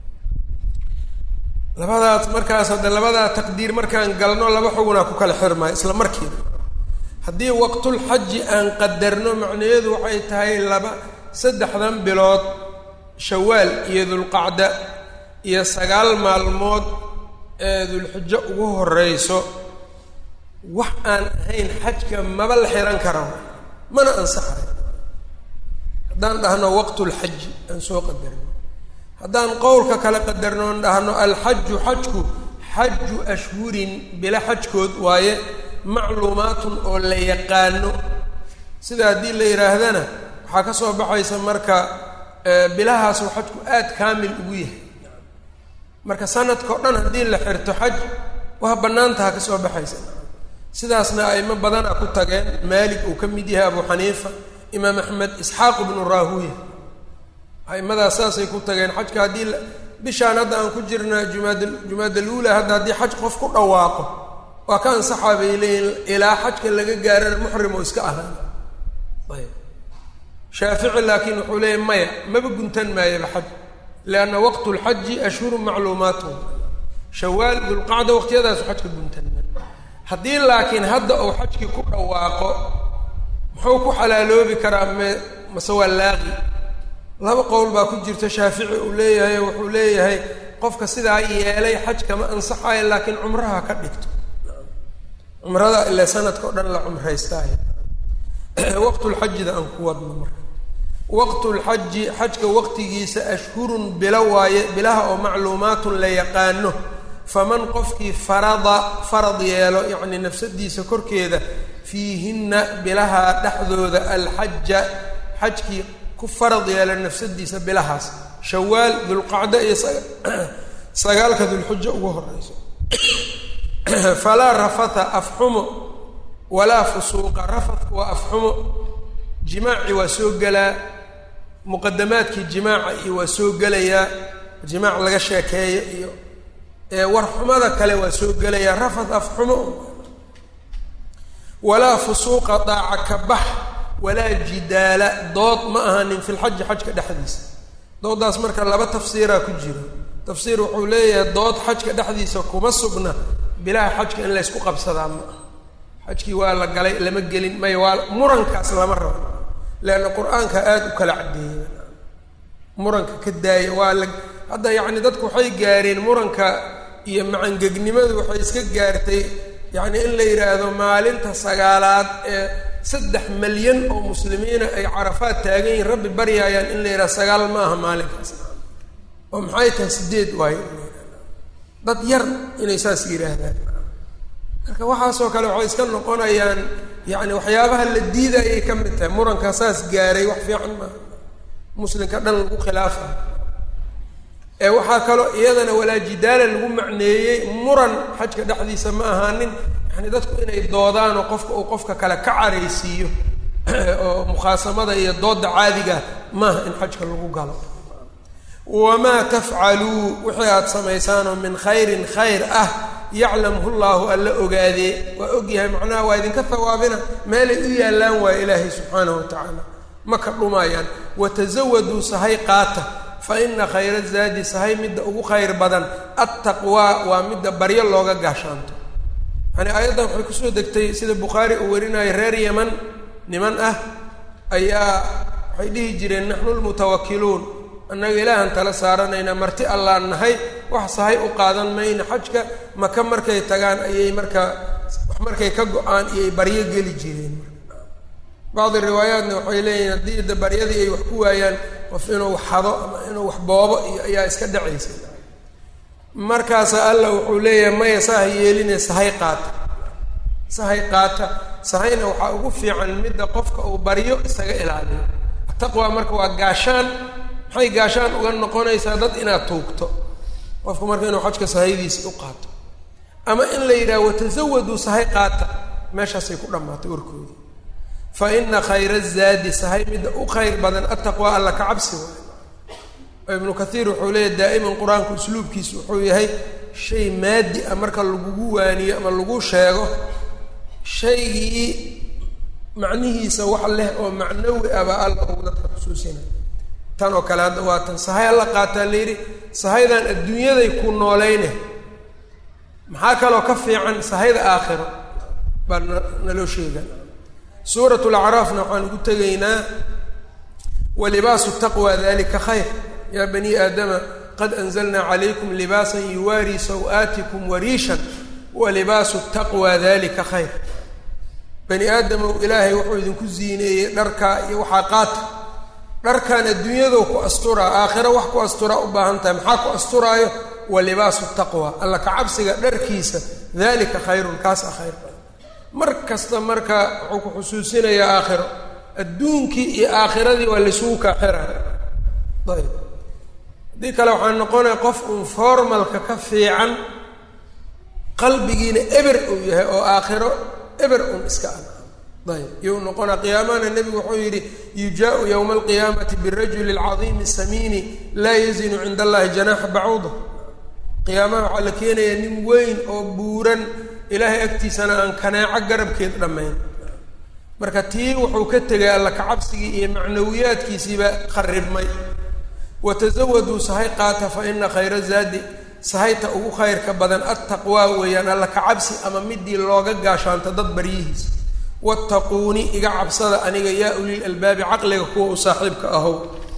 labadaas markaas hadda labadaa taqdiir markaan galno laba xugunaa ku kala xirmaayo isla markiiba haddii waqtulxaji aan qadarno macnaheedu waxay tahay saddexdan bilood shawaal iyo dulqacda iyo 9 maalmood ee dulxijo ugu horeyso wax aan ahayn xajka maba la xihan karo mana ansaxayo haddaan dhahno waqtulxaji aan soo qadarno haddaan qowlka kale qadarno aan dhahno alxaju xajku xaju ashhurin bila xajkood waaye macluumaatun oo la yaqaano sida haddii la yidhaahdana waxaa ka soo baxaysa marka bilahaasuu xajku aada kaamil ugu yahay marka sanadkao dhan haddii la xirto xaj waa bannaantaha ka soo baxaysa sidaasna aimo badana ku tageen maalik uu ka mid yahay abu xaniifa imaam axmed isxaaq ibnu raahuya aimadaas saasay ku tageen xajka haddii bishaan hadda aan ku jirna jumaadaluula hadda haddii xaj qof ku dhawaaqo waa ka ansaxaa bay leeyiin ilaa xajka laga gaarana muxrim oo iska ahaan ayb shaafici laakiin wuxuu leeyahy maya maba guntan maayaba xaj lianna waqtu lxaji ashhurun macluumaatuhum shawaal dulqacda waqtiyadaasu xajka guntan haddii laakiin hadda uu xajkii ku dhawaaqo muxuu ku xalaaloobi karaa mase waa laaqi laba qowl baa ku jirta shaafici uu leeyahay wuxuu leeyahay qofka sidaa yeelay xaj kama ansaxayo laakiin cumraha ka dhigto cumrada ilaa sanadka o dhan la cumraystaayo waqtulxajida aan ku wadno marka waqtulxaji xajka waqtigiisa ashhurun bilo waaye bilaha oo macluumaatun la yaqaano faman qofkii farad yeelo yacni nafsadiisa korkeeda fiihinna bilaha dhexdooda alxaja xajkii ku farad yeela nafsadiisa bilahaas shawaal dulqacda iyo sagaalka dulxuja ugu horeyso falaa rafatha afxumo walaa fusuuqa rafathku waa afxumo jimaaci waa soo gelaa muqadamaadkii jimaaca iyo waa soo gelayaa jimaac laga sheekeeyo iyo warxumada kale waa soo gelayaa rafath afxumo walaa fusuuqa daaca ka bax walaa jidaala dood ma ahanin fi lxaji xajka dhexdiisa dooddaas marka laba tafsiiraa ku jiro tafsiir wuxuu leeyahay dood xajka dhexdiisa kuma sugna bilaha xajka in laysku qabsadaa ma aha xajkii waa la galay lama gelin may waa murankaas lama rabo leanna qur-aanka aada u kala caddeeyay muranka ka daaya waa la hadda yacni dadku waxay gaareen muranka iyo macangegnimadu waxay iska gaartay yacni in la yidhaahdo maalinta sagaalaad ee 3 milyan oo muslimiina ay carafaad taagan yihiin rabbi baryaayaan in la yidhaha 9 ma aha maalinkaas oo maxay tahay 8 waayo dad yar inay saas yidhaahdaan marka waxaasoo kale waxay iska noqonayaan yacni waxyaabaha la diidayay ka mid tahay murankaa saas gaaray wax fiican maaha muslimka dhan lagu khilaafa waxaa kaloo iyadana walaa jidaala lagu macneeyey muran xajka dhexdiisa ma ahaanin yani dadku inay doodaan oo qofka uu qofka kale ka caraysiiyo oo mukhaasamada iyo dooda caadiga maaha in xajka lagu galo wamaa tafcaluu wixii aada samaysaanoo min khayrin khayr ah yaclamhu llaahu alla ogaadee waa ogyahay macnaha waa idinka hawaabina meelay u yaallaan waayo ilaahay subxaanahu watacaala ma ka dhumayaan watasawaduu sahay qaata fa ina khayra zaadi sahay midda ugu khayr badan attaqwaa waa midda baryo looga gaashaanto yani aayaddan waxay kusoo degtay sida bukhaari uu warinayo reer yaman niman ah ayaa waxay dhihi jireen naxnu lmutawakiluun annaga ilaahan tala saaranayna marti allaan nahay wax sahay u qaadan mayna xajka maka markay tagaan ayay markaa wax markay ka go-aan iyay baryo geli jireen bacdi riwaayaatna waxay leeyihin haddii da baryadii ay wax ku waayaan qof inuu wax hado ama inuu wax boobo iyo ayaa iska dhacaysa markaasa alla wuxuu leeyahay maya saha yeeline sahay qaata sahay qaata sahayna waxaa ugu fiican midda qofka uu baryo isaga ilaaliyo taqwa marka waa gaashaan maxay gaashaan uga noqonaysaa dad inaad tuugto qofku marka inuu xajka sahaydiisa u qaato ama in la yidhaha watasawaduu sahay qaata meeshaasay ku dhammaatay warkooda fa ina khayra zaadi sahay midda u khayr badan attaqwa alla ka cabsi waayo ibnu kathiir wuxuu leeyahy daa'iman qur-aanku usluubkiisu wuxuu yahay shay maadi a marka lagugu waaniyo ama lagu sheego shaygii macnihiisa wax leh oo macnawi aba alla uu dadka xusuusina tan oo kale hadda waa tan sahay alla qaataa la yidhi sahaydan adduunyaday ku noolayne maxaa kaloo ka fiican sahayda aakhiro baa naloo sheega suurat lacraafna waxaan ugu tegaynaa walibaasu taqwa dalika khayr yaa bani aadama qad anzalnaa calaykum libaasan yuwaarii saw-aatikum wariishan walibaasu taqwa dalika khayr bani aadamow ilaahay wuxuu idinku ziineeyey dharkaa iyo waxaa qaata dharkan adduunyadu ku asturaa aakhiro wax ku asturaa u baahan tahay maxaa ku asturaayo wa libaasu taqwa alla ka cabsiga dharkiisa dalika khayrun kaas khayr mar kasta marka wuxuu ku xusuusinayaa aakhiro adduunkii iyo aakhiradii waa laysugu kaa xiraa ayb haddii kale waxaa noqonaya qof uun formalka ka fiican qalbigiina eber uu yahay oo aakhiro eber un iska ayb iyou noqonaa qiyaamahana nebigu wuxuu yidhi yujaau yowma alqiyaamati birajuli alcadiimi asamiini laa yazinu cinda allahi janaaxa bacuuda qiyaamaha waxaa la keenayaa nin weyn oo buuran ilaahay agtiisana aan kanaaco garabkeed dhammayn marka tii wuxuu ka tegay alla kacabsigii iyo macnawiyaadkiisiiba kharibmay watasawaduu sahay qaata fa ina khayra zaadi sahayta ugu khayrka badan attaqwaa weeyaan alla kacabsi ama midii looga gaashaanto dad baryihiisa wattaquuni iga cabsada aniga yaa ulil albaabi caqliga kuwa u saaxiibka ahow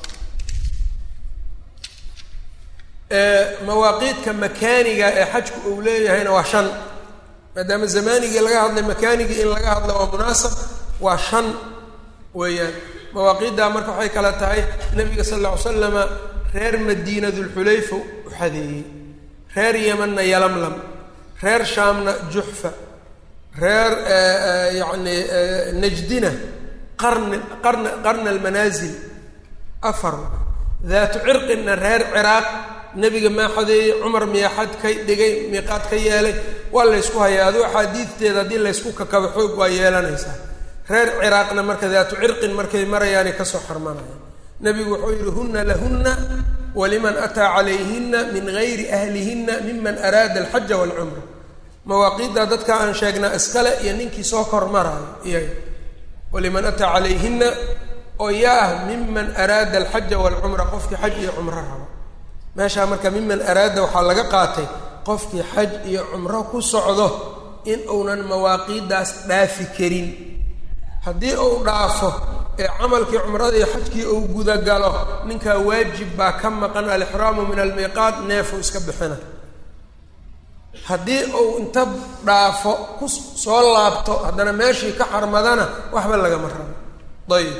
mawaaqiidka makaaniga ee xajku uu leeyahayna waa 5 maadaama zamaanigii laga hadlay makaanigii in laga hadla waa munaasab waa 5 weeyaan mawaaqiiddaa marka waxay kala tahay nabiga sal alla ly slama reer madiina dulxulayfa u xadeeyey reer yemanna yalamlam reer shaamna juxfa reer yacni najdina qarna almanaasil 4 daatu cirqinna reer ciraaq nebiga maa xadeeyey cumar miyaa xad ka dhigay miiqaad ka yeelay waa laysku hayaa adu axaadiidteeda haddii laysku kakabo xoog waa yeelanaysaa reer ciraaqna marka daatu cirqin markay marayaanay kasoo xarmanayaan nebigu wuxuu yidhi hunna lahunna waliman ataa calayhinna min gayri ahlihinna miman araada alxaja waalcumra mawaaqiidda dadka aan sheegnaa iskale iyo ninkii soo kormaraayo iyaga waliman ataa calayhinna oo yaa ah miman araada alxaja waalcumra qofkii xaj iyo cumro raba meeshaa marka miman araada waxaa laga qaatay qofkii xaj iyo cumro ku socdo in uunan mawaaqiiddaas dhaafi karin haddii uu dhaafo ee camalkii cumrada iyo xajkii uu gudagalo ninkaa waajib baa ka maqan alixraamu min almiiqaat neefuu iska bixina haddii uu inta dhaafo ku soo laabto haddana meeshii ka xarmadana waxba lagama rabo ayib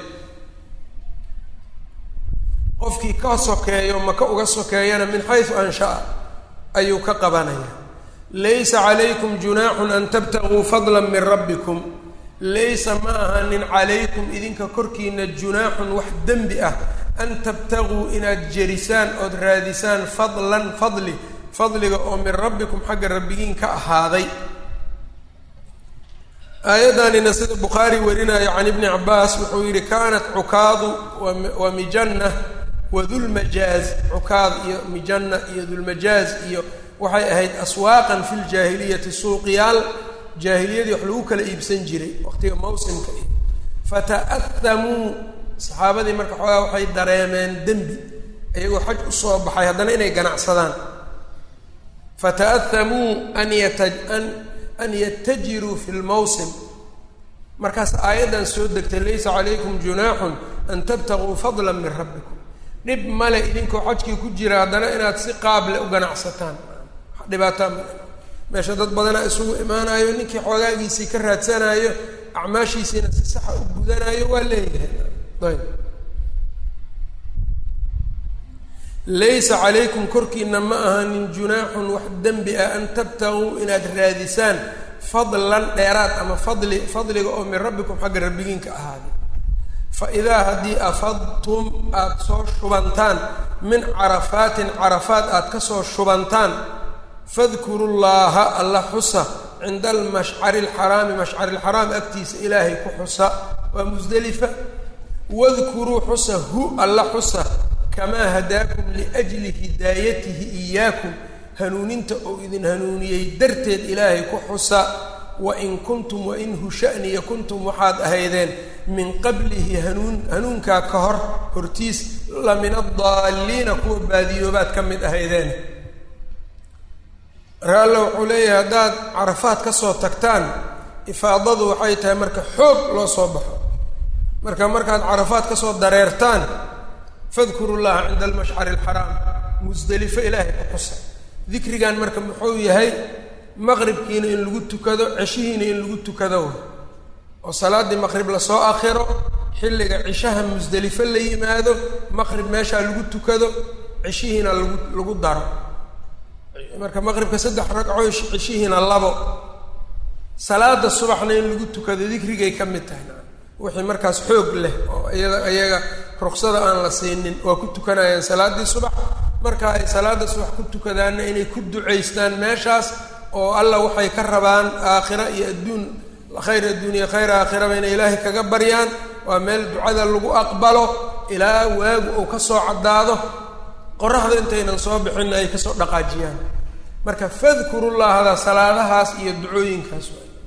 qofkii ka sokeeyo maka uga sokeeyana min xaysu ansha'a ayuu ka qabanaya laysa calaykum junaaxun an tabtaguu fadla min rabbikum laysa ma ahanin calaykum idinka korkiina junaaxun wax dembi ah an tabtaguu inaad jerisaan ood raadisaan fadlan fadliga oo min rabbikum xagga rabbigiin ka ahaaday aayaddanina sida bukhaari warinayo can ibni cabaas wuxuu yidhi kaanat cukaadu wa mijanna wadulmajaaz cukaad iyo mijanna iyo dulmajaaz iyo waxay ahayd aswaaqan fi ljaahiliyati suuqyaal jaahiliyadii wax lagu kala iibsan jiray waqtiga mawsimka iyo fata'ahamuu saxaabadii marka xoogaa waxay dareemeen dembi iyagoo xaj u soo baxay haddana inay ganacsadaan fata'ahamuu an yatajiruu fi lmawsim markaas aayaddan soo degtay laysa calaykum junaaxun an tabtaguu fadla min rabbikum dhib male idinkoo xajkii ku jira haddana inaad si qaable u ganacsataan dhibaataa meesha dad badana isugu imaanayo ninkii xoogaagiisii ka raadsanayo acmaashiisiina si saxa u gudanayo waa leeyahay ayb laysa calaykum korkiina ma ahanin junaaxun wax dembi ah an tabtaguu inaad raadisaan fadlan dheeraad ama fadliga oo min rabbikum xagga rabbigiinka ahaaday fa idaa haddii afadtum aada soo shubantaan min carafaatin carafaat aad ka soo shubantaan fadkuru llaha alla xusa cinda almashcari alxaraami mashcari alxaraam agtiisa ilaahay ku xusa waa musdelifa wadkuruu xusa hu alla xusa kamaa hadaakum liajli hidaayatihi iyaakum hanuuninta oo idin hanuuniyey darteed ilaahay ku xusa wain kuntum wain hushaniya kuntum waxaad ahaydeen min qablihi hanuunkaa ka hortiis la min addaalliina kuwa baadiyoobaad ka mid ahaydeen marka alla wuxuu leeyahay haddaad carafaad ka soo tagtaan ifaadadu waxay tahay marka xoog loo soo baxo markaad carafaad ka soo dareertaan fadkuru llaha cinda almashcari alxaraam musdelifo ilaahay ku xusa dikrigan marka muxuu yahay maqribkiina in lagu tukado ceshihiina in lagu tukado oo salaaddii maqrib lasoo akhiro xilliga cishaha musdelifo la yimaado maqrib meeshaa lagu tukado cishihiina lagu daro marka maqribka 3 ragco cishihiina 2 salaada subaxna in lagu tukado dikrigay ka mid tahay wixii markaas xoog leh oo ayaga ruqsada aan la siinin waa ku tukanayaan salaadii subax marka ay salaada subax ku tukadaana inay ku duceystaan meeshaas oo Allah waxay ka rabaan aakhira iyo adduun khayr adduunya khayr aakhira inay ilaahay kaga baryaan waa meel ducada lagu aqbalo ilaa waagu oo ka soo cadaado qoraxda intaynan soo bixin ay ka soo dhaqaajiyaan marka fadhkurullah hada salaadahaas iyo ducooyinkaas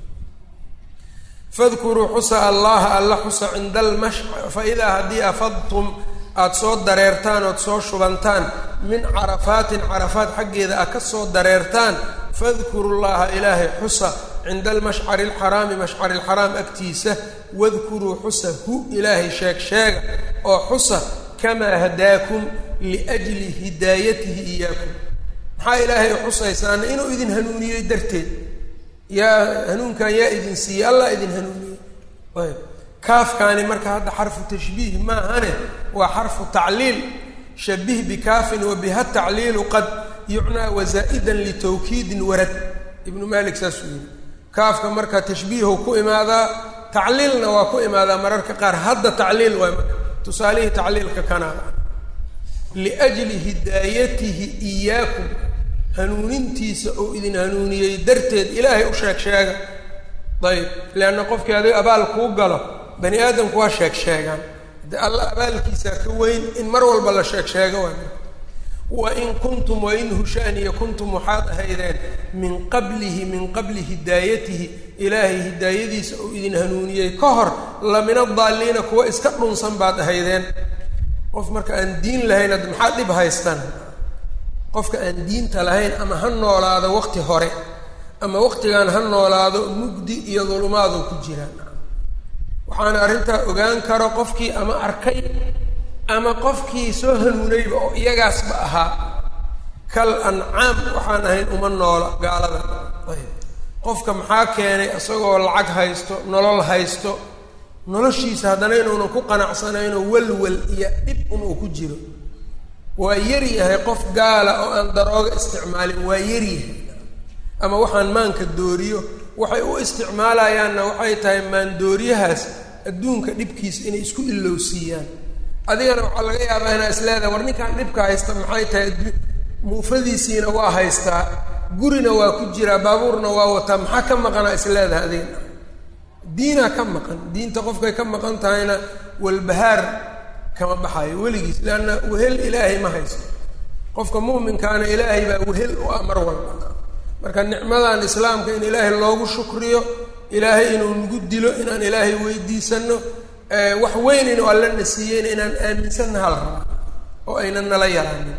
fadhkuru xusa allah alla xusa indal mash'ar fa idha hadi afadtum aad soo dareertaan ood soo shubantaan min carafaatin carafaat xaggeeda ka soo dareertaan fadhkurullaha ilaahi xusa indal mash'ar alharam mash'ar alharam aktiisa wadhkuru xusahu ilaahi sheeg oo xusa kama hadaakum liajli hidayatihi iyaakum maxaa ilaahay xusaysaan inuu idin hanuuniyay darteed yaa hanuunkan yaa idin siiyay Allah idin hanuuniyay ayb kaafkaani marka hadda xarfu tashbiih ma ahane waa xarfu ta'liil shabih bikaafin wa biha ta'liil qad yu'na wa za'idan li tawkid warad ibn malik saswi kaafka marka tashbiihu ku imaada ta'liilna waa ku imaada mararka qaar hadda ta'liil waa tusaalihi ta'liilka kana li ajli hidayatihi iyaakum hanuunintiisa oo idin hanuuniyay darteed ilaahay u sheega ayb laana qofkii aday abaal ku galo bani aadamku waa sheegaan Allah abaalkiisa ka weyn in mar walba la sheego wa in kuntum wa in hushani kuntum muhaadahaydan min qabli hidayatihi ilaahi hidayadiisa oo idin hanuuniyay ka hor la min ad-dallina kuwa iska dhunsan baad ahaydeen qof marka aan diin lahayn maxaa dib haystaan qofka aan diinta lahayn ama han noolaado waqti hore ama waqtigan han noolaado mugdi iyo dulumaad ku jiraan waxaan arinta ogaan karo qofkii ama arkay ama qofkii soo hanuunayba oo iyagaasba ahaa kal an'am waxaan ahayn uma noola gaalada qofka maxaa keenay asagoo lacag haysto nolol haysto noloshiisa haddana inuunan ku qanacsanayn oo walwal iyo dhib uu ku jiro waa yar yahay qof gaala oo aan darooga isticmaalin waa yar yahay ama waxaan maanka dooriyo waxay u isticmaalayaanna waxay tahay maan dooriyahaas adduunka dhibkiisa inay isku ilowsiiyaan adigana waxa laga yaabaa inaa isleedahay war ninkan dhibka haysta maxay tahay muufadiisiina waa haystaa gurina waa ku jira baabuurna waa wataa maxaa ka maqana isleedahay adigana diina ka maqan diinta qofkay ka maqan tahayna walbahaar kama baxayo weligiis laana wehel ilaahay ma haysto qofka muuminkaana ilaahay baa wehel u amar walba marka nicmadan islaamka in ilaahay loogu shukriyo ilaahay inuu nagu dilo inaan ilaahay weydiisano wax weyn inuu alla nasiiyeen inaan aaminsanna hal raba oo aynan nala yaraanin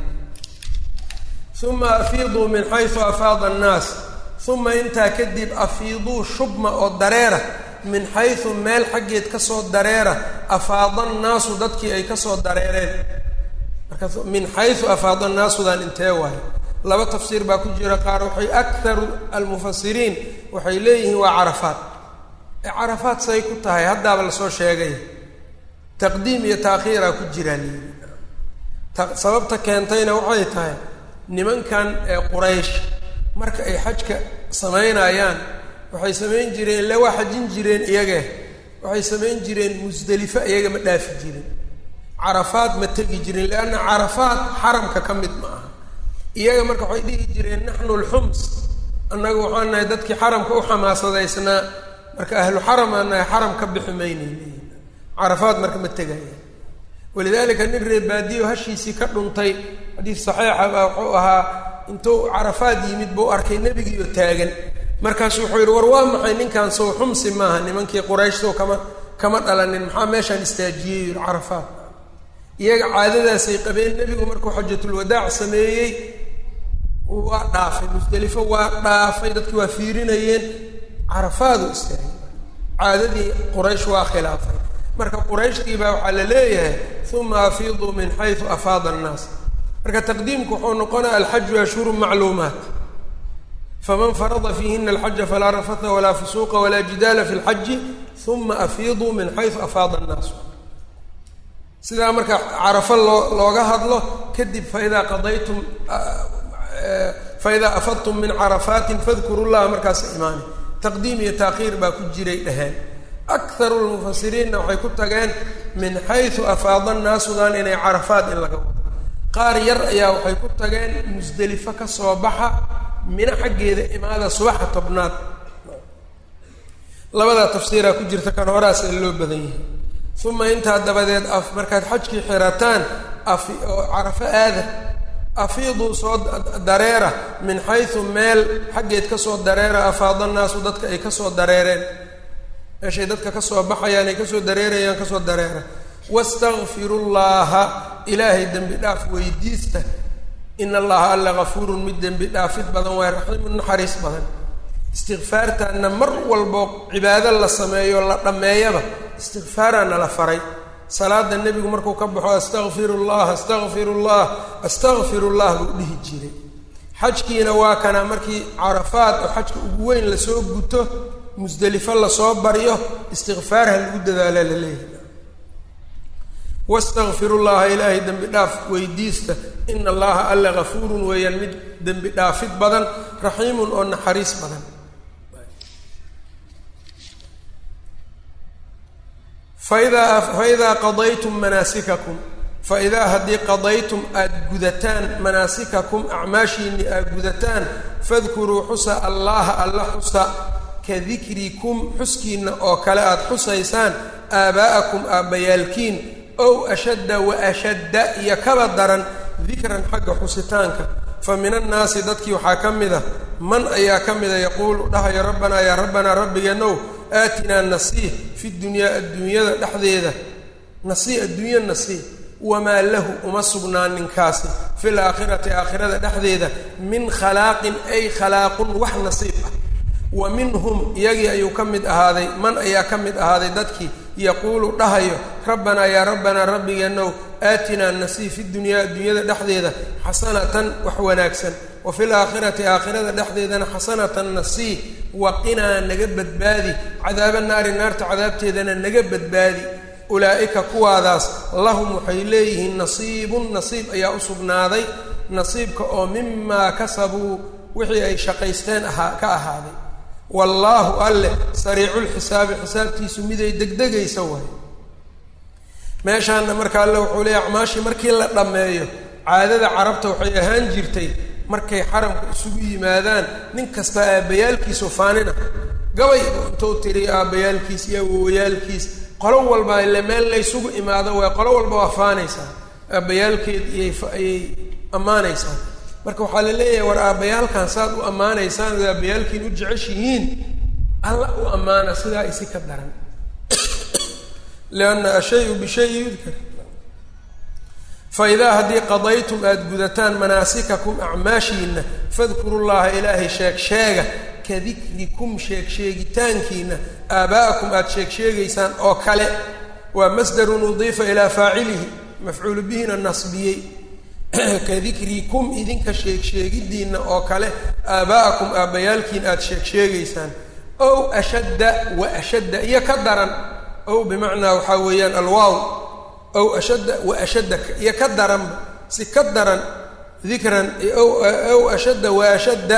thumma afiidu min haythu afaada an-nas thumma inta kadib afiidu shubma oo dareera min haythu meel xaggeed ka soo dareera afaada an-nas dadkii ay ka soo dareereen marka min haythu afaada an-nas dan intee waay laba tafsiir baa ku jira qaar waxay aktharu al-mufassiriin waxay leeyihiin waa carafaat say ku tahay haddaaba la soo sheegay taqdiim iyo taakhiir ku jiraan sababta keentayna waxay tahay nimankan quraysh marka ay xajka sameynayaan waxay sameyn jireen la xajin jireen iyaga waxay sameyn jireen musdalifa iyaga ma dhaafi jireen carafaat ma tagi jireen laana carafaat xaramka kamid ma aha iyaga marka waxay dhihi jireen nahnu al-hums annagu waxaan nahay dadkii xaramka u xamaasadaysnaa marka ahlu xaram annahay xaram ka biximaynay carafaat marka ma tagayaan walidaalika nin reebaadiyo hashiisii ka dhuntay xadiis saxiixa baa wuxuu ahaa intuu carafaat yimid buu arkay nabigiiyo taagan markaas wuxuu yidhi war waa maxay ninkan soo xumsi maaha nimankii qurayshto kama dhalanin maxaa meeshaan istaajiyey carafaat iyaga caadadaasay qabeen nabigu markuu xajatul wadaac sameeyey waa dhaafay musdalifo waa dhaafay dadkii waa fiirinayeen carafaadu istaagay caadadii quraysh waa khilaafay marka qurayshtii baa waxaa la leeyahay uma afiiduu min haythu afaada an-nas marka taqdiimku wuxuu noqonaa alxaju ashhurun macluumaat faman farada fiihina alxaja falaa rafatha walaa fusuuqa walaa jidaala fi lxaji uma afiiduu min haythu afaada an-nas sidaa marka carafo looga hadlo kadib faidaa afadtum min carafaatin fadkuru llaha markaas imaani taqdiim iyo taakhiir baa ku jiray dhaheen akharu lmufasiriinna waxay ku tageen min xaysu afaada naasudan inay carafaad in laga wado qaar yar ayaa waxay ku tageen musdelifo ka soo baxa mina xaggeeda imaada subaxa tobnaad labadaa tafsiiraa ku jirta kan horaas ee loo badan yahay uma intaa dabadeed markaad xajkii xirataan oo carafo aada afiiduu soo dareera min xaysu meel xaggeed ka soo dareera afaada naasu dadka ay kasoo dareereen meeshay dadka kasoo baxayaan ay kasoo dareerayaan kasoo dareera wastakfiru llaha ilaahay dembi dhaaf weydiista in allaha alla gafuurun mid dembi dhaafid badan waa raxiimun naxariis badan istikfaartaana mar walbo cibaado la sameeyo la dhammeeyaba istikfaaraana la faray salaada nebigu markuu ka baxo astaqfirullah astaqfirullah astaqfirullah buu dhihi jiray xajkiina waa kana markii carafaad oo xajka ugu weyn lasoo guto musdelifo lasoo baryo istikfaarha lagu dadaala la leeyahay wastakfirullaha ilaahay dembi dhaaf weydiista ina allaha alla gafuurun weeyaan mid dembi dhaafid badan raxiimun oo naxariis badan faidaa qadaytum manaasikakum faidaa haddii qadaytum aada gudataan manaasikakum acmaashiinni aada gudataan fadkuruu xusa allaha alla xusa ka dikrikum xuskiinna oo kale aada xusaysaan aabaa'akum aabbayaalkiin ow ashadda wa ashadda iyo kaba daran dikran xagga xusitaanka fa min annaasi dadkii waxaa ka mid a man ayaa ka mida yaquulu dhahaya rabbanaa yaa rabbanaa rabbigeenow aatinaa nasii fi dunyaa adduunyada dhexdeeda nasii adduunya nasii wamaa lahu uma sugnaan ninkaasi fil aakhirati aakhirada dhexdeeda min khalaaqin ay khalaaqun wax nasiib ah wa minhum iyagii ayuu ka mid ahaaday man ayaa ka mid ahaaday dadkii yaquulu dhahayo rabbanaa yaa rabbanaa rabbigeenow aatinaa nasii fi dunyaa adduunyada dhexdeeda xasanatan wax wanaagsan wa fil aakhirati aakhirada dhexdeedana xasanatan nasii waqinaa naga badbaadi cadaaba naari naarta cadaabteedana naga badbaadi ulaa'ika kuwaadaas lahum waxay leeyihiin nasiibun nasiib ayaa u sugnaaday nasiibka oo mimaa kasabuu wixii ay shaqaysteen ka ahaaday wallaahu alle sariiculxisaabi xisaabtiisu miday degdegaysa waay meeshaana marka alle wuxuu leeyahy acmaashii markii la dhammeeyo caadada carabta waxay ahaan jirtay markay xaramka isugu yimaadaan nin kasta aabbayaalkiisu faanina gabay intuu tiri aabbayaalkiis iyo awowayaalkiis qolo walba ile meel laysugu imaado waa qolo walba waa faanaysaa aabbayaalkeed ayay ammaanaysaa marka waxaa la leeyahay war aabbayaalkan saad u ammaanaysaan oo aabbayaalkiin u jeceshihiin alla u ammaana sidaa isi ka daran lianna ashayu bishayi yudkar faidaa haddii qadaytum aada gudataan manaasikakum acmaashiinna fadkuru llaha ilaahay sheegsheega ka dikrikum sheegsheegitaankiina aabaa'akum aada sheegsheegaysaan oo kale waa masdarun udiifa ilaa faacilihi mafcuulu bihina nasbiyey ka dikrikum idinka sheegsheegidiinna oo kale aabaa'akum aabbayaalkiin aada sheegsheegaysaan ow ashadda wa ashadda iyo ka daran ow bimacnaa waxaa weeyaan alwaaw ow ashadda wa ashadda iyo ka daranba si ka daran dikran ow ashadda wa ashadda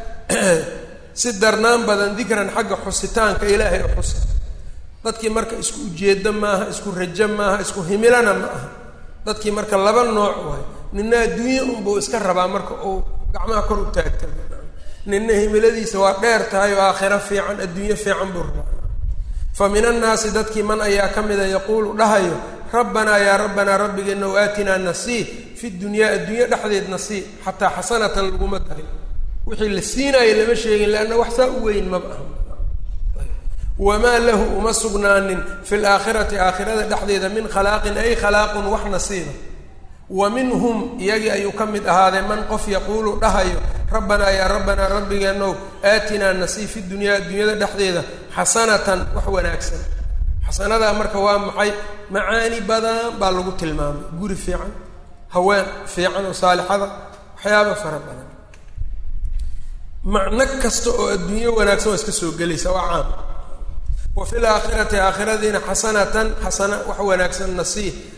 si darnaan badan dikran xagga xusitaanka ilaahay u xusa dadkii marka isku ujeeddo maaha isku rajo maaha isku himilana ma aha dadkii marka laba nooc waay nina adduunya unbuu iska rabaa marka uu gacmaha kor u taagta nina himiladiisa waa dheer tahay oo aakhiro fiican adduunyo fiican buu rabaa fa min annaasi dadkii man ayaa ka mida yaquulu dhahayo rabbanaa yaa rabbanaa rabbigeena w aatinaa nasii fi dunyaa adduunyo dhexdeed nasii xataa xasanatan laguma darin wixii la siinaayo lama sheegin leanna wax saa u weyn maba aha wamaa lahu uma sugnaanin fi laakhirati aakhirada dhexdeeda min khalaaqin ay khalaaqun wax nasiiba wa minhum iyagii ayuu ka mid ahaaday man qof yaquulu dhahayo rabbanaa yaa rabbanaa rabbigeenow aatinaa nasii fi dunyaa adduunyada dhexdeeda xasanatan wax wanaagsan xasanadaa marka waa maxay macaani badan baa lagu tilmaamay guri fiican haween fiican oo saalixada waxyaaba fara badan macno kasta oo adduunyo wanaagsan waa iska soo gelaysa waa caam wa fi laakhirati aakhiradiina xasanatan xasana wax wanaagsan nasii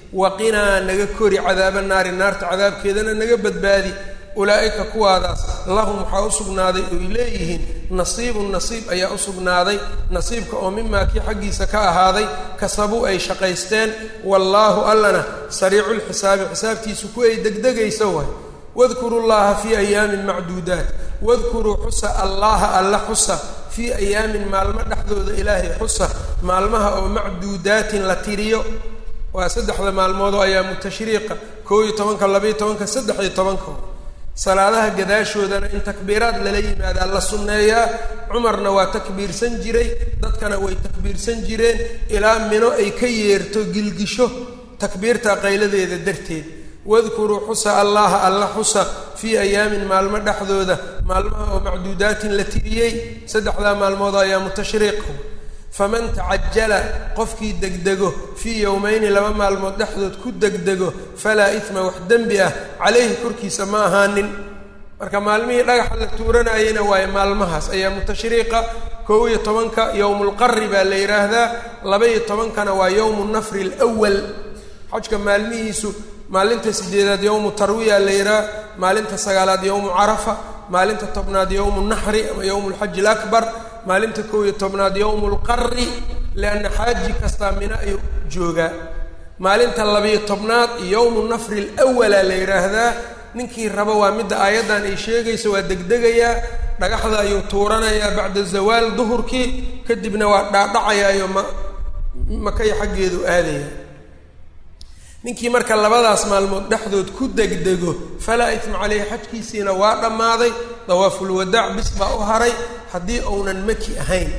waqinaa naga kori cadaaba naari naarta cadaabkeedana naga badbaadi ulaa'ika kuwaadaas lahum waxaa u sugnaaday oy leeyihiin nasiibun nasiib ayaa u sugnaaday nasiibka oo mimaa kii xaggiisa ka ahaaday kasabuu ay shaqaysteen wallaahu allana sariiculxisaabi xisaabtiisu ku ay degdegaysa waay wadkuruu llaha fii ayaamin macduudaat wadkuruu xusa allaha alla xusa fii ayaamin maalmo dhexdooda ilaahay xusa maalmaha oo macduudaatin la tiriyo waa saddexda maalmood oo ayaamu tashriiqa 11 12 13 salaadaha gadaashoodana in takbiiraad lala yimaadaa la sunneeyaa cumarna waa takbiirsan jiray dadkana way takbiirsan jireen ilaa mino ay ka yeerto gilgisho takbiirta qayladeeda darteed wadkuruu xusa allaha alla xusa fii ayaamin maalmo dhexdooda maalmaha oo macduudaatin la tiriyey saddexdaa maalmood ayaamu tashriiq faman tacajala qofkii degdego fii yowmayni 2 maalmood dhexdood ku degdego falaa isma wax dembi ah calayhi korkiisa ma ahaanin marka maalmihii dhagaxa la tuuranayena waaye maalmahaas ayaamu tashriiqa 11 yowmulqarri baa la yidhaahdaa 12-kana waa yowmu nafri alwal xajka maalmihiisu maalinta 8aad yowmu tarwiya la yidhaha maalinta 9aad yowmu carafa maalinta 10aad yowmu naxri ama yowmu lxaji alakbar maalinta 11aad yowmulqarri lianna xaaji kastaa mina ayuu joogaa maalinta 12aad yowmu nafri alawala la yidhaahdaa ninkii raba waa midda aayaddan ay sheegayso waa degdegayaa dhagaxda ayuu tuuranayaa bacda zawaal duhurkii kadibna waa dhaadhacayaayo makay xaggeedu aadaya ninkii marka labadaas maalmood dhexdood ku degdego falaa isma caleyhi xajkiisiina waa dhammaaday dawaaful wadaac bis baa u haray haddii uunan maki ahayn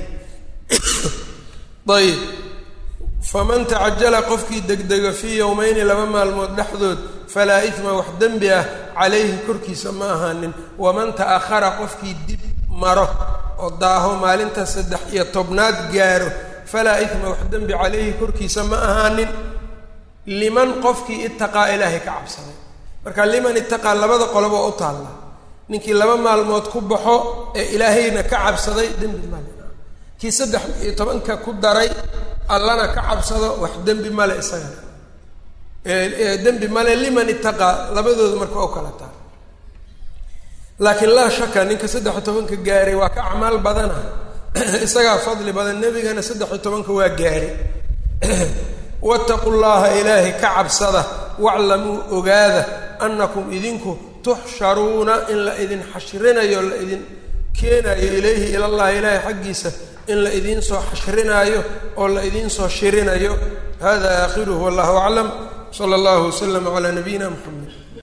ayb faman tacajala qofkii degdego fii yowmayni 2 maalmood dhexdood falaa isma wax dembi ah calayhi korkiisa ma ahaanin waman ta'akhara qofkii dib maro oo daaho maalinta 13aad gaaro falaa isma wax dembi calayhi korkiisa ma ahaanin liman qofkii ittaqaa ilaahay ka cabsaday marka liman ittaqaa labada qolob oo u taalla ninkii 2 maalmood ku baxo ee ilaahayna ka cabsaday dembi male kii 13ka ku daray allana ka cabsado wax dembi male isaga dembi male liman ittaqaa labadooda marka oo kala taal laakiin laa shaka ninka 13ka gaaray waa ka acmaal badana isagaa fadli badan nebigana 13ka waa gaaray wattaqu llaha ilaahay ka cabsada waclamuu ogaada annakum idinku tuxsharuuna in la idin xashrinayo la idin keenayo ilayhi ilallahi ilaahay xaggiisa in la idiin soo xashrinaayo oo la idiin soo shirinayo hada aakhiruhu wallahu aclam sala allahu waslama calaa nabiyina muxamed